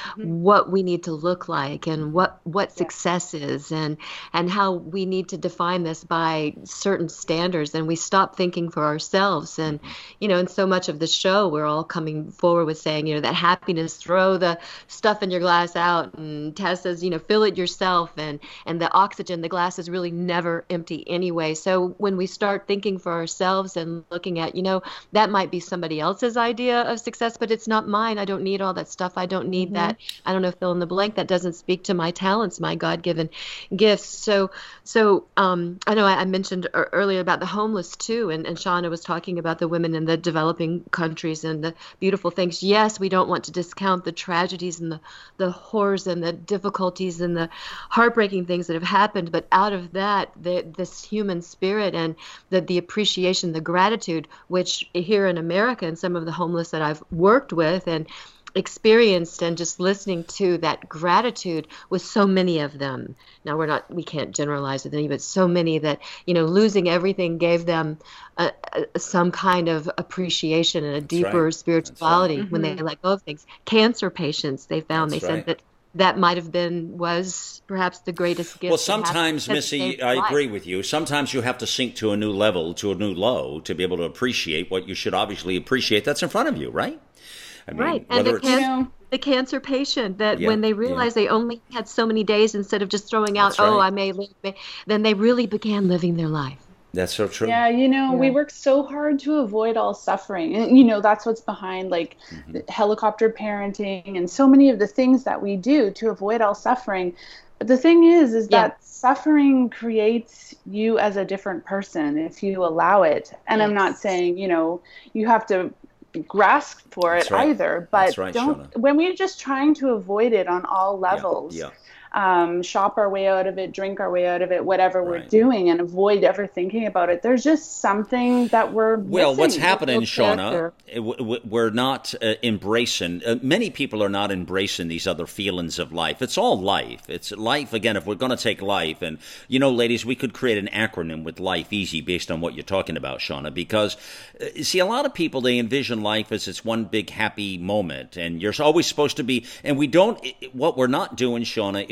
what we need to look like and what what success is, and and how we need to define this by certain standards, and we stop thinking for ourselves. And you know, in so much of the show, we're all coming forward with saying, you know, that happiness, throw the stuff in your glass out, and Taz says, you know, fill it yourself, and and the oxygen, the glass is really never empty anyway. So when we start thinking for ourselves and looking at, you know, that might be somebody else's idea of success, but it's not mine. I don't need all that stuff. I don't need that. I don't know, fill in the blank. That doesn't speak to my talents, my God-given gifts. So, so um, I know I, I mentioned er- earlier about the homeless too, and, and Shauna was talking about the women in the developing countries and the beautiful things. Yes, we don't want to discount the tragedies and the, the horrors and the difficulties and the heartbreaking things that have happened, but out of that, the, this human spirit and the, the appreciation, the gratitude, which here in America and some of the homeless that I've worked with and experienced, and just listening to that gratitude with so many of them. Now we're not, we can't generalize with any, but so many that, you know, losing everything gave them a, a, some kind of appreciation and a deeper right. spirituality right. when they let go of things. Cancer patients, they found, That's they right. said that that might have been, was perhaps the greatest gift. Well, that happened sometimes, because Missy, they saved I life. agree with you. Sometimes you have to sink to a new level, to a new low, to be able to appreciate what you should obviously appreciate that's in front of you, right? I mean, Right, and whether the, it's- can- You know- the cancer patient that Yeah, when they realized they only had so many days, instead of just throwing out, That's oh, right. I may live, may, then they really began living their life. That's so true. Yeah, you know, we Yeah. work so hard to avoid all suffering. And, you know, that's what's behind like Mm-hmm. helicopter parenting and so many of the things that we do to avoid all suffering. But the thing is, is Yeah. that suffering creates you as a different person if you allow it. And I'm not Yes. saying, you know, you have to grasp for That's it right. either, but That's right, don't, Shauna. when we're just trying to avoid it on all levels. Yeah. Um, shop our way out of it, drink our way out of it, whatever we're Right. doing, and avoid ever thinking about it. There's just something that we're Well, what's missing. happening, Well, Shauna, character. uh, w- w- we're not uh, embracing, uh, many people are not embracing these other feelings of life. It's all life. It's life, again, if we're going to take life, and, you know, ladies, we could create an acronym with Life Easy based on what you're talking about, Shauna, because, uh, you see, a lot of people, they envision life as it's one big happy moment, and you're always supposed to be, and we don't, what we're not doing, Shauna, is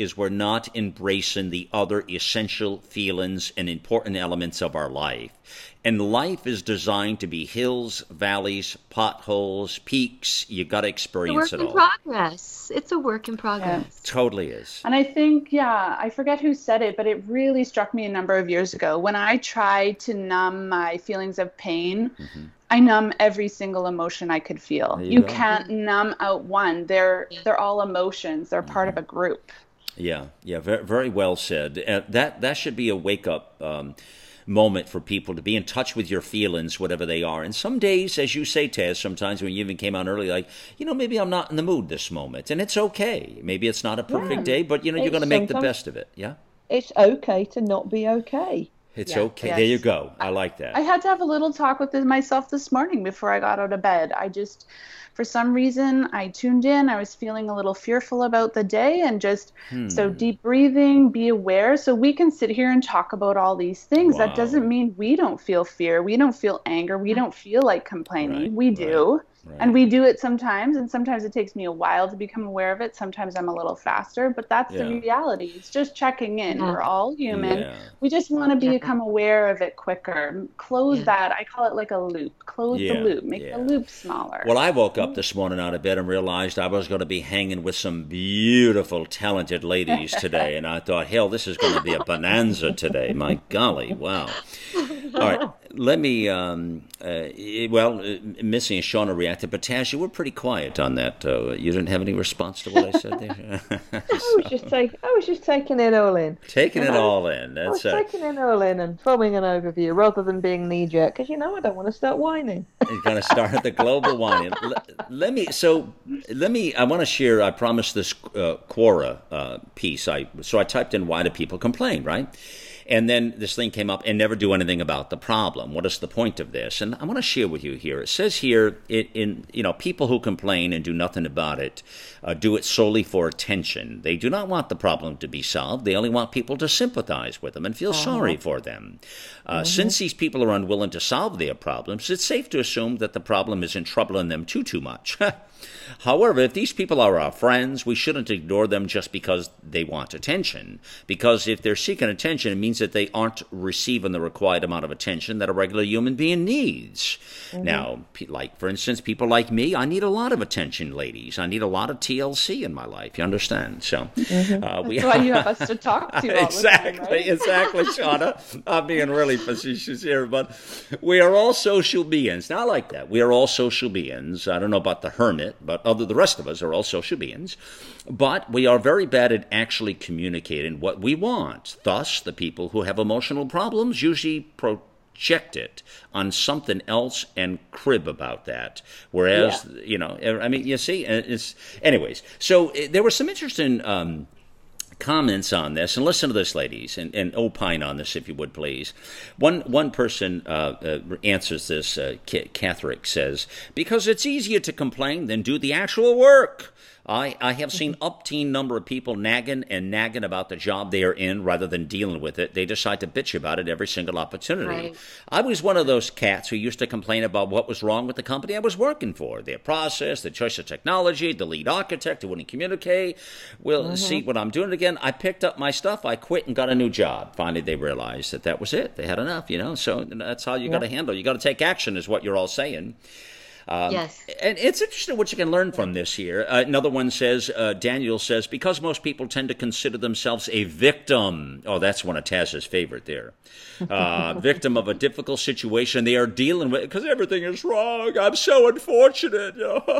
is we're not embracing the other essential feelings and important elements of our life. And life is designed to be hills, valleys, potholes, peaks. You got to experience it all. It's a work in progress. It's a work in progress. Yeah. Totally is. And I think, yeah, I forget who said it, but it really struck me a number of years ago. When I tried to numb my feelings of pain, mm-hmm. I numb every single emotion I could feel. You, you can't numb out one. They're yeah. they're all emotions. They're mm-hmm. part of a group. Yeah, yeah, very, very well said. Uh, that that should be a wake up um, moment for people, to be in touch with your feelings, whatever they are. And some days, as you say, Taz, sometimes when you even came on early, like, you know, maybe I'm not in the mood this moment, and it's okay. Maybe it's not a perfect yeah. day, but you know, you're going to make the best of it. Yeah, it's okay to not be okay. It's yeah, okay. yes. There you go. I like that. I had to have a little talk with myself this morning before I got out of bed. I just, for some reason, I tuned in. I was feeling a little fearful about the day, and just hmm. so deep breathing, be aware. So we can sit here and talk about all these things. Wow. That doesn't mean we don't feel fear. We don't feel anger. We don't feel like complaining. Right, we do. Right. Right. And we do it sometimes, and sometimes it takes me a while to become aware of it. Sometimes I'm a little faster, but that's yeah. the reality. It's just checking in. Yeah. We're all human. Yeah. We just want to become aware of it quicker. Close yeah. that. I call it like a loop. Close yeah. the loop. Make yeah. the loop smaller. Well, I woke up this morning out of bed and realized I was going to be hanging with some beautiful, talented ladies today. And I thought, hell, this is going to be a bonanza today. My golly, wow. All right. Let me, um, uh, well, uh, Missy and Shauna reacted, but Taz, you were pretty quiet on that. Uh, you didn't have any response to what I said there? so. I was just taking, I was just taking it all in. Taking it all in. That's I was uh, taking it all in and forming an overview rather than being knee-jerk, because, you know, I don't want to start whining. You're going to start the global whining. Let, let me, so, let me, I want to share, I promised this uh, Quora uh, piece. I So I typed in, why do people complain, right? And then this thing came up, and never do anything about the problem. What is the point of this? And I want to share with you here. It says here, it, in you know, people who complain and do nothing about it uh, do it solely for attention. They do not want the problem to be solved. They only want people to sympathize with them and feel uh-huh. sorry for them. Uh, mm-hmm. Since these people are unwilling to solve their problems, it's safe to assume that the problem isn't troubling them too, too much. However, if these people are our friends, we shouldn't ignore them just because they want attention. Because if they're seeking attention, it means that they aren't receiving the required amount of attention that a regular human being needs. Mm-hmm. Now, like, for instance, people like me, I need a lot of attention, ladies. I need a lot of T L C in my life. You understand? So, mm-hmm. uh, we That's why you have us to talk to all exactly, the time, right? Exactly, Shauna. I'm being really facetious here, but we are all social beings. Now, I like that. We are all social beings. I don't know about the hermit, but other the rest of us are all social beings. But we are very bad at actually communicating what we want. Thus, the people who have emotional problems usually project it on something else and crib about that. Whereas, yeah. you know, I mean, you see, it's, anyways. So there were some interesting um, comments on this, and listen to this, ladies, and, and opine on this, if you would, please. One one person uh, uh, answers this. Uh, Catherick says, because it's easier to complain than do the actual work. I, I have seen upteen number of people nagging and nagging about the job they are in rather than dealing with it. They decide to bitch about it every single opportunity. Right. I was one of those cats who used to complain about what was wrong with the company I was working for. Their process, the choice of technology, the lead architect who wouldn't communicate. Well, mm-hmm. see, when I'm doing it again, I picked up my stuff, I quit and got a new job. Finally, they realized that that was it. They had enough, you know. So that's how you yeah. got to handle it. You got to take action is what you're all saying. Um, yes. And it's interesting what you can learn from this here. Uh, another one says, uh, Daniel says, because most people tend to consider themselves a victim. Oh, that's one of Taz's favorite there. Uh, victim of a difficult situation they are dealing with because everything is wrong. I'm so unfortunate.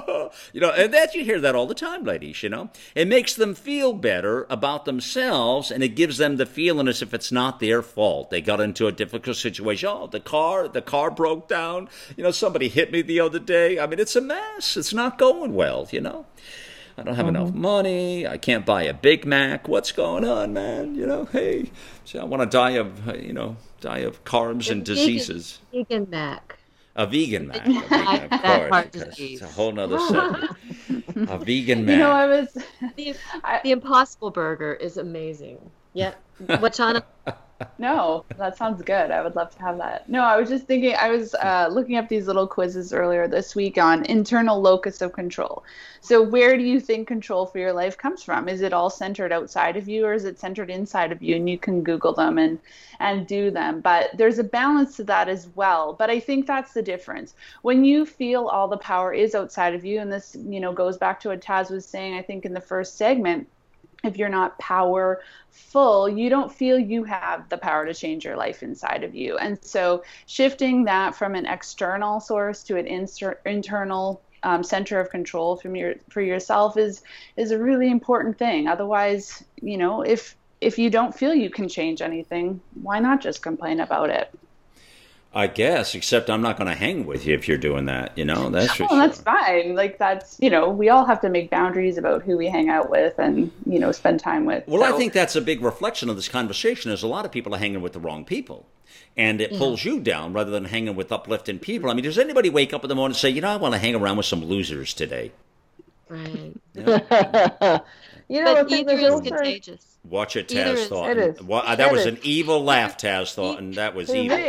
You know, and that you hear that all the time, ladies, you know. It makes them feel better about themselves, and it gives them the feeling as if it's not their fault. They got into a difficult situation. Oh, the car, the car broke down. You know, somebody hit me the other day. I mean, it's a mess. It's not going well, you know. I don't have mm-hmm. enough money. I can't buy a Big Mac. What's going on, man? You know, hey, so I want to die of, you know, die of carbs and diseases. Vegan Mac. A vegan Mac. A vegan, of that course. Disease. It's a whole nother subject. A vegan Mac. You know, I was... The, the Impossible Burger is amazing. Yeah. What, Shauna? No, that sounds good. I would love to have that. No, I was just thinking, I was uh, looking up these little quizzes earlier this week on internal locus of control. So, where do you think control for your life comes from? Is it all centered outside of you, or is it centered inside of you? And you can Google them and, and do them. But there's a balance to that as well. But I think that's the difference. When you feel all the power is outside of you, and this, you know, goes back to what Taz was saying, I think, in the first segment. If you're not powerful, you don't feel you have the power to change your life inside of you. And so shifting that from an external source to an inter- internal um, center of control from your for yourself is is a really important thing. Otherwise, you know, if if you don't feel you can change anything, why not just complain about it? I guess, except I'm not going to hang with you if you're doing that, you know, that's for oh, sure. That's fine. Like, that's, you know, we all have to make boundaries about who we hang out with and, you know, spend time with. Well, so. I think that's a big reflection of this conversation is a lot of people are hanging with the wrong people. And it yeah. pulls you down rather than hanging with uplifting people. I mean, does anybody wake up in the morning and say, you know, I want to hang around with some losers today? Right. Yeah. You know, but either is contagious. Watch it, Taz thought. It is. Well, that it was is. an evil laugh, Taz thought, and that was evil.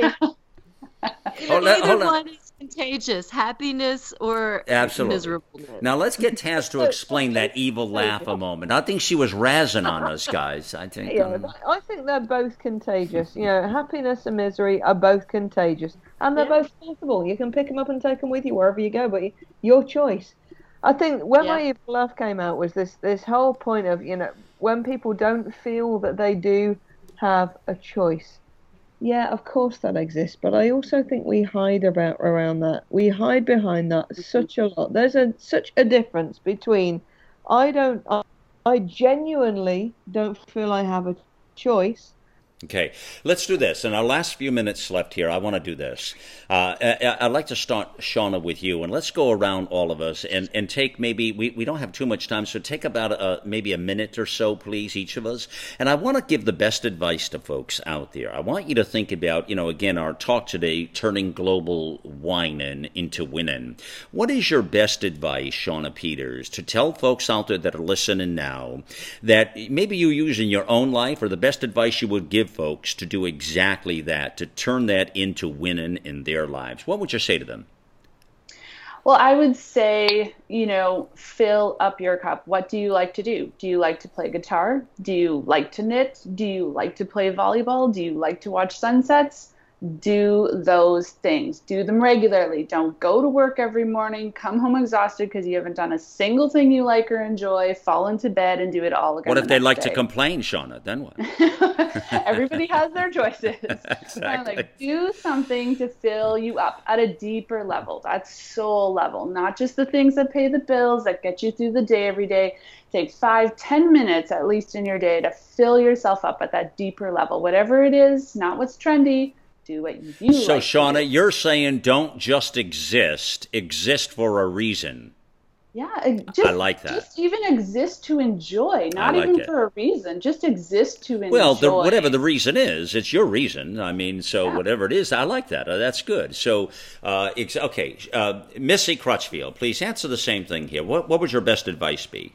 You know, either one is contagious, happiness or Absolutely. miserableness. Now let's get Taz to explain that evil laugh a moment. I think she was razzing on us, guys. I think. Yeah, um... I think they're both contagious. You know, happiness and misery are both contagious, and they're yeah. both possible. You can pick them up and take them with you wherever you go, but your choice. I think when yeah. my evil laugh came out was this this whole point of, you know, when people don't feel that they do have a choice. Yeah, of course that exists, but I also think we hide about around that. We hide behind that such a lot. There's a such a difference between I don't, I, I genuinely don't feel I have a choice. Okay, let's do this. In our last few minutes left here, I want to do this. Uh, I, I'd like to start, Shauna, with you, and let's go around all of us and, and take maybe, we, we don't have too much time, so take about a, maybe a minute or so, please, each of us. And I want to give the best advice to folks out there. I want you to think about, you know, again, our talk today, turning global whining into winning. What is your best advice, Shauna Peters, to tell folks out there that are listening now that maybe you use in your own life, or the best advice you would give folks to do exactly that, to turn that into winning in their lives? What would you say to them? Well, I would say, you know, fill up your cup. What do you like to do? Do you like to play guitar? Do you like to knit? Do you like to play volleyball? Do you like to watch sunsets? Do those things. Do them regularly. Don't go to work every morning, come home exhausted because you haven't done a single thing you like or enjoy, fall into bed and do it all again. What if the they like day. to complain, Shauna? Then what? Everybody has their choices. Exactly. Like, do something to fill you up at a deeper level. That's soul level, not just the things that pay the bills, that get you through the day every day. Take five, ten minutes at least in your day to fill yourself up at that deeper level. Whatever it is, not what's trendy. Do what you do. So, like Shauna, you're saying don't just exist, exist for a reason. Yeah, just, I like that. Just even exist to enjoy, not like even it. for a reason. Just exist to enjoy. Well, the, whatever the reason is, it's your reason. I mean, so yeah. whatever it is, I like that. Uh, that's good. So, uh, ex- okay, uh, Missy Crutchfield, please answer the same thing here. What what would your best advice be?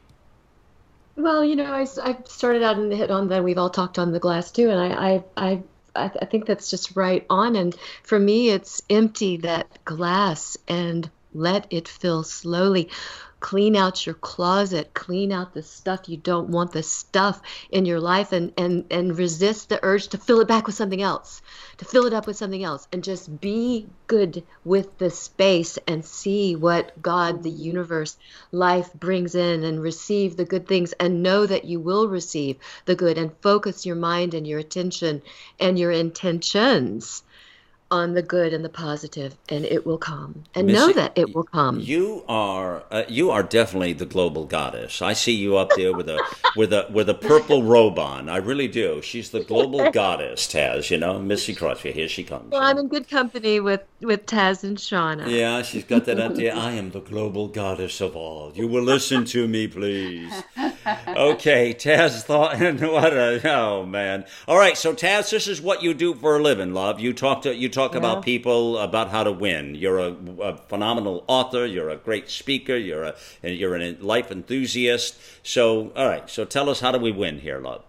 Well, you know, I, I started out and hit on that. We've all talked on the glass too, and I I. I I, th- I think that's just right on. And for me, it's empty that glass and let it fill slowly. Clean out your closet, clean out the stuff you don't want, the stuff in your life, and, and, and resist the urge to fill it back with something else, to fill it up with something else, and just be good with the space and see what God, the universe, life brings in, and receive the good things, and know that you will receive the good, and focus your mind and your attention and your intentions on the good and the positive, and it will come. And Missy, know that it will come. You are uh, you are definitely the global goddess. I see you up there with a with a with a purple robe on. I really do. She's the global goddess, Taz. You know, Missy Crutchfield. Here she comes. Well, I'm in good company with with Taz and Shauna. Yeah, she's got that up there. I am the global goddess of all. You will listen to me, please. Okay, Taz thought. What a oh man. All right, so Taz, this is what you do for a living, love. You talk to you talk. Talk about people, about how to win. You're a, a phenomenal author. You're a great speaker. You're a you're a life enthusiast. So, all right. So, tell us, how do we win here, love?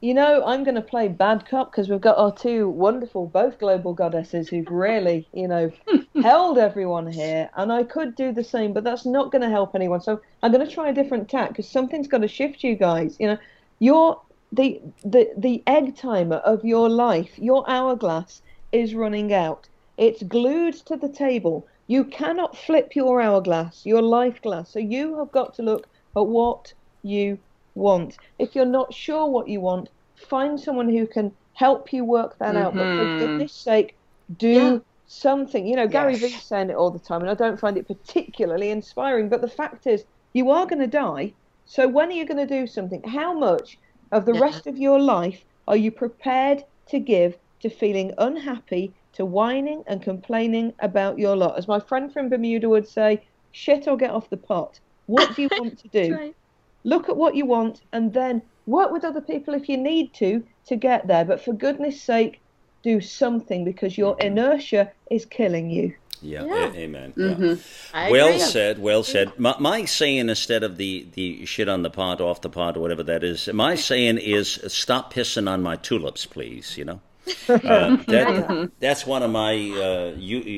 You know, I'm going to play bad cop because we've got our two wonderful, both global goddesses who've really, you know, held everyone here. And I could do the same, but that's not going to help anyone. So I'm going to try a different tack because something's got to shift you guys. You know, you're the the the egg timer of your life, your hourglass is running out. It's glued to the table. You cannot flip your hourglass, your life glass. So you have got to look at what you want. If you're not sure what you want, find someone who can help you work that mm-hmm. out. But for goodness sake, do yeah. something. You know, Gary yes. Vee's saying it all the time, and I don't find it particularly inspiring. But the fact is, you are going to die. So when are you going to do something? How much of the yeah. rest of your life are you prepared to give to feeling unhappy, to whining and complaining about your lot? As my friend from Bermuda would say, shit or get off the pot. What do you want to do? Right. Look at what you want and then work with other people if you need to to get there. But for goodness sake, do something because your inertia is killing you. Yeah, yeah. A- amen. Mm-hmm. Yeah. Well said, well said. My, my saying instead of the, the shit on the pot, off the pot, or whatever that is, my saying is stop pissing on my tulips, please, you know? Uh, that, that's one of my uh,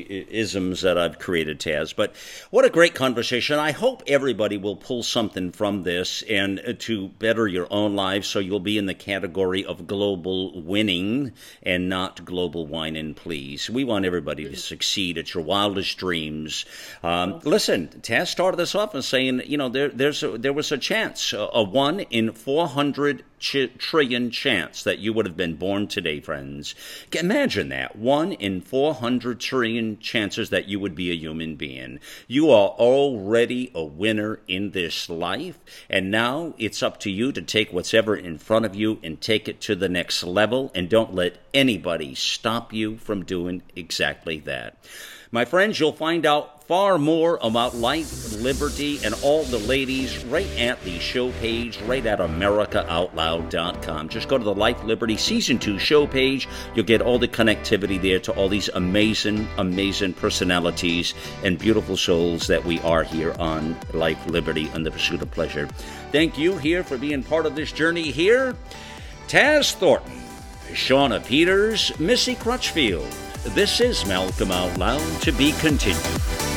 isms that I've created, Taz. But what a great conversation. I hope everybody will pull something from this and uh, to better your own lives so you'll be in the category of global winning and not global whining, please. We want everybody to succeed at your wildest dreams. Um, listen, Taz started this off and saying, you know, there, there's a, there was a chance, a, a one in four hundred ch- trillion chance that you would have been born today, friends. Imagine that. One in four hundred trillion chances that you would be a human being. You are already a winner in this life, and now it's up to you to take what's ever in front of you and take it to the next level, and don't let anybody stop you from doing exactly that. My friends, you'll find out far more about life, liberty, and all the ladies right at the show page, right at America Out Loud dot com. Just go to the Life, Liberty Season two show page. You'll get all the connectivity there to all these amazing, amazing personalities and beautiful souls that we are here on Life, Liberty, and the Pursuit of Pleasure. Thank you here for being part of this journey here. Taz Thornton, Shauna Peters, Missy Crutchfield. This is Malcolm Out Loud, to be continued.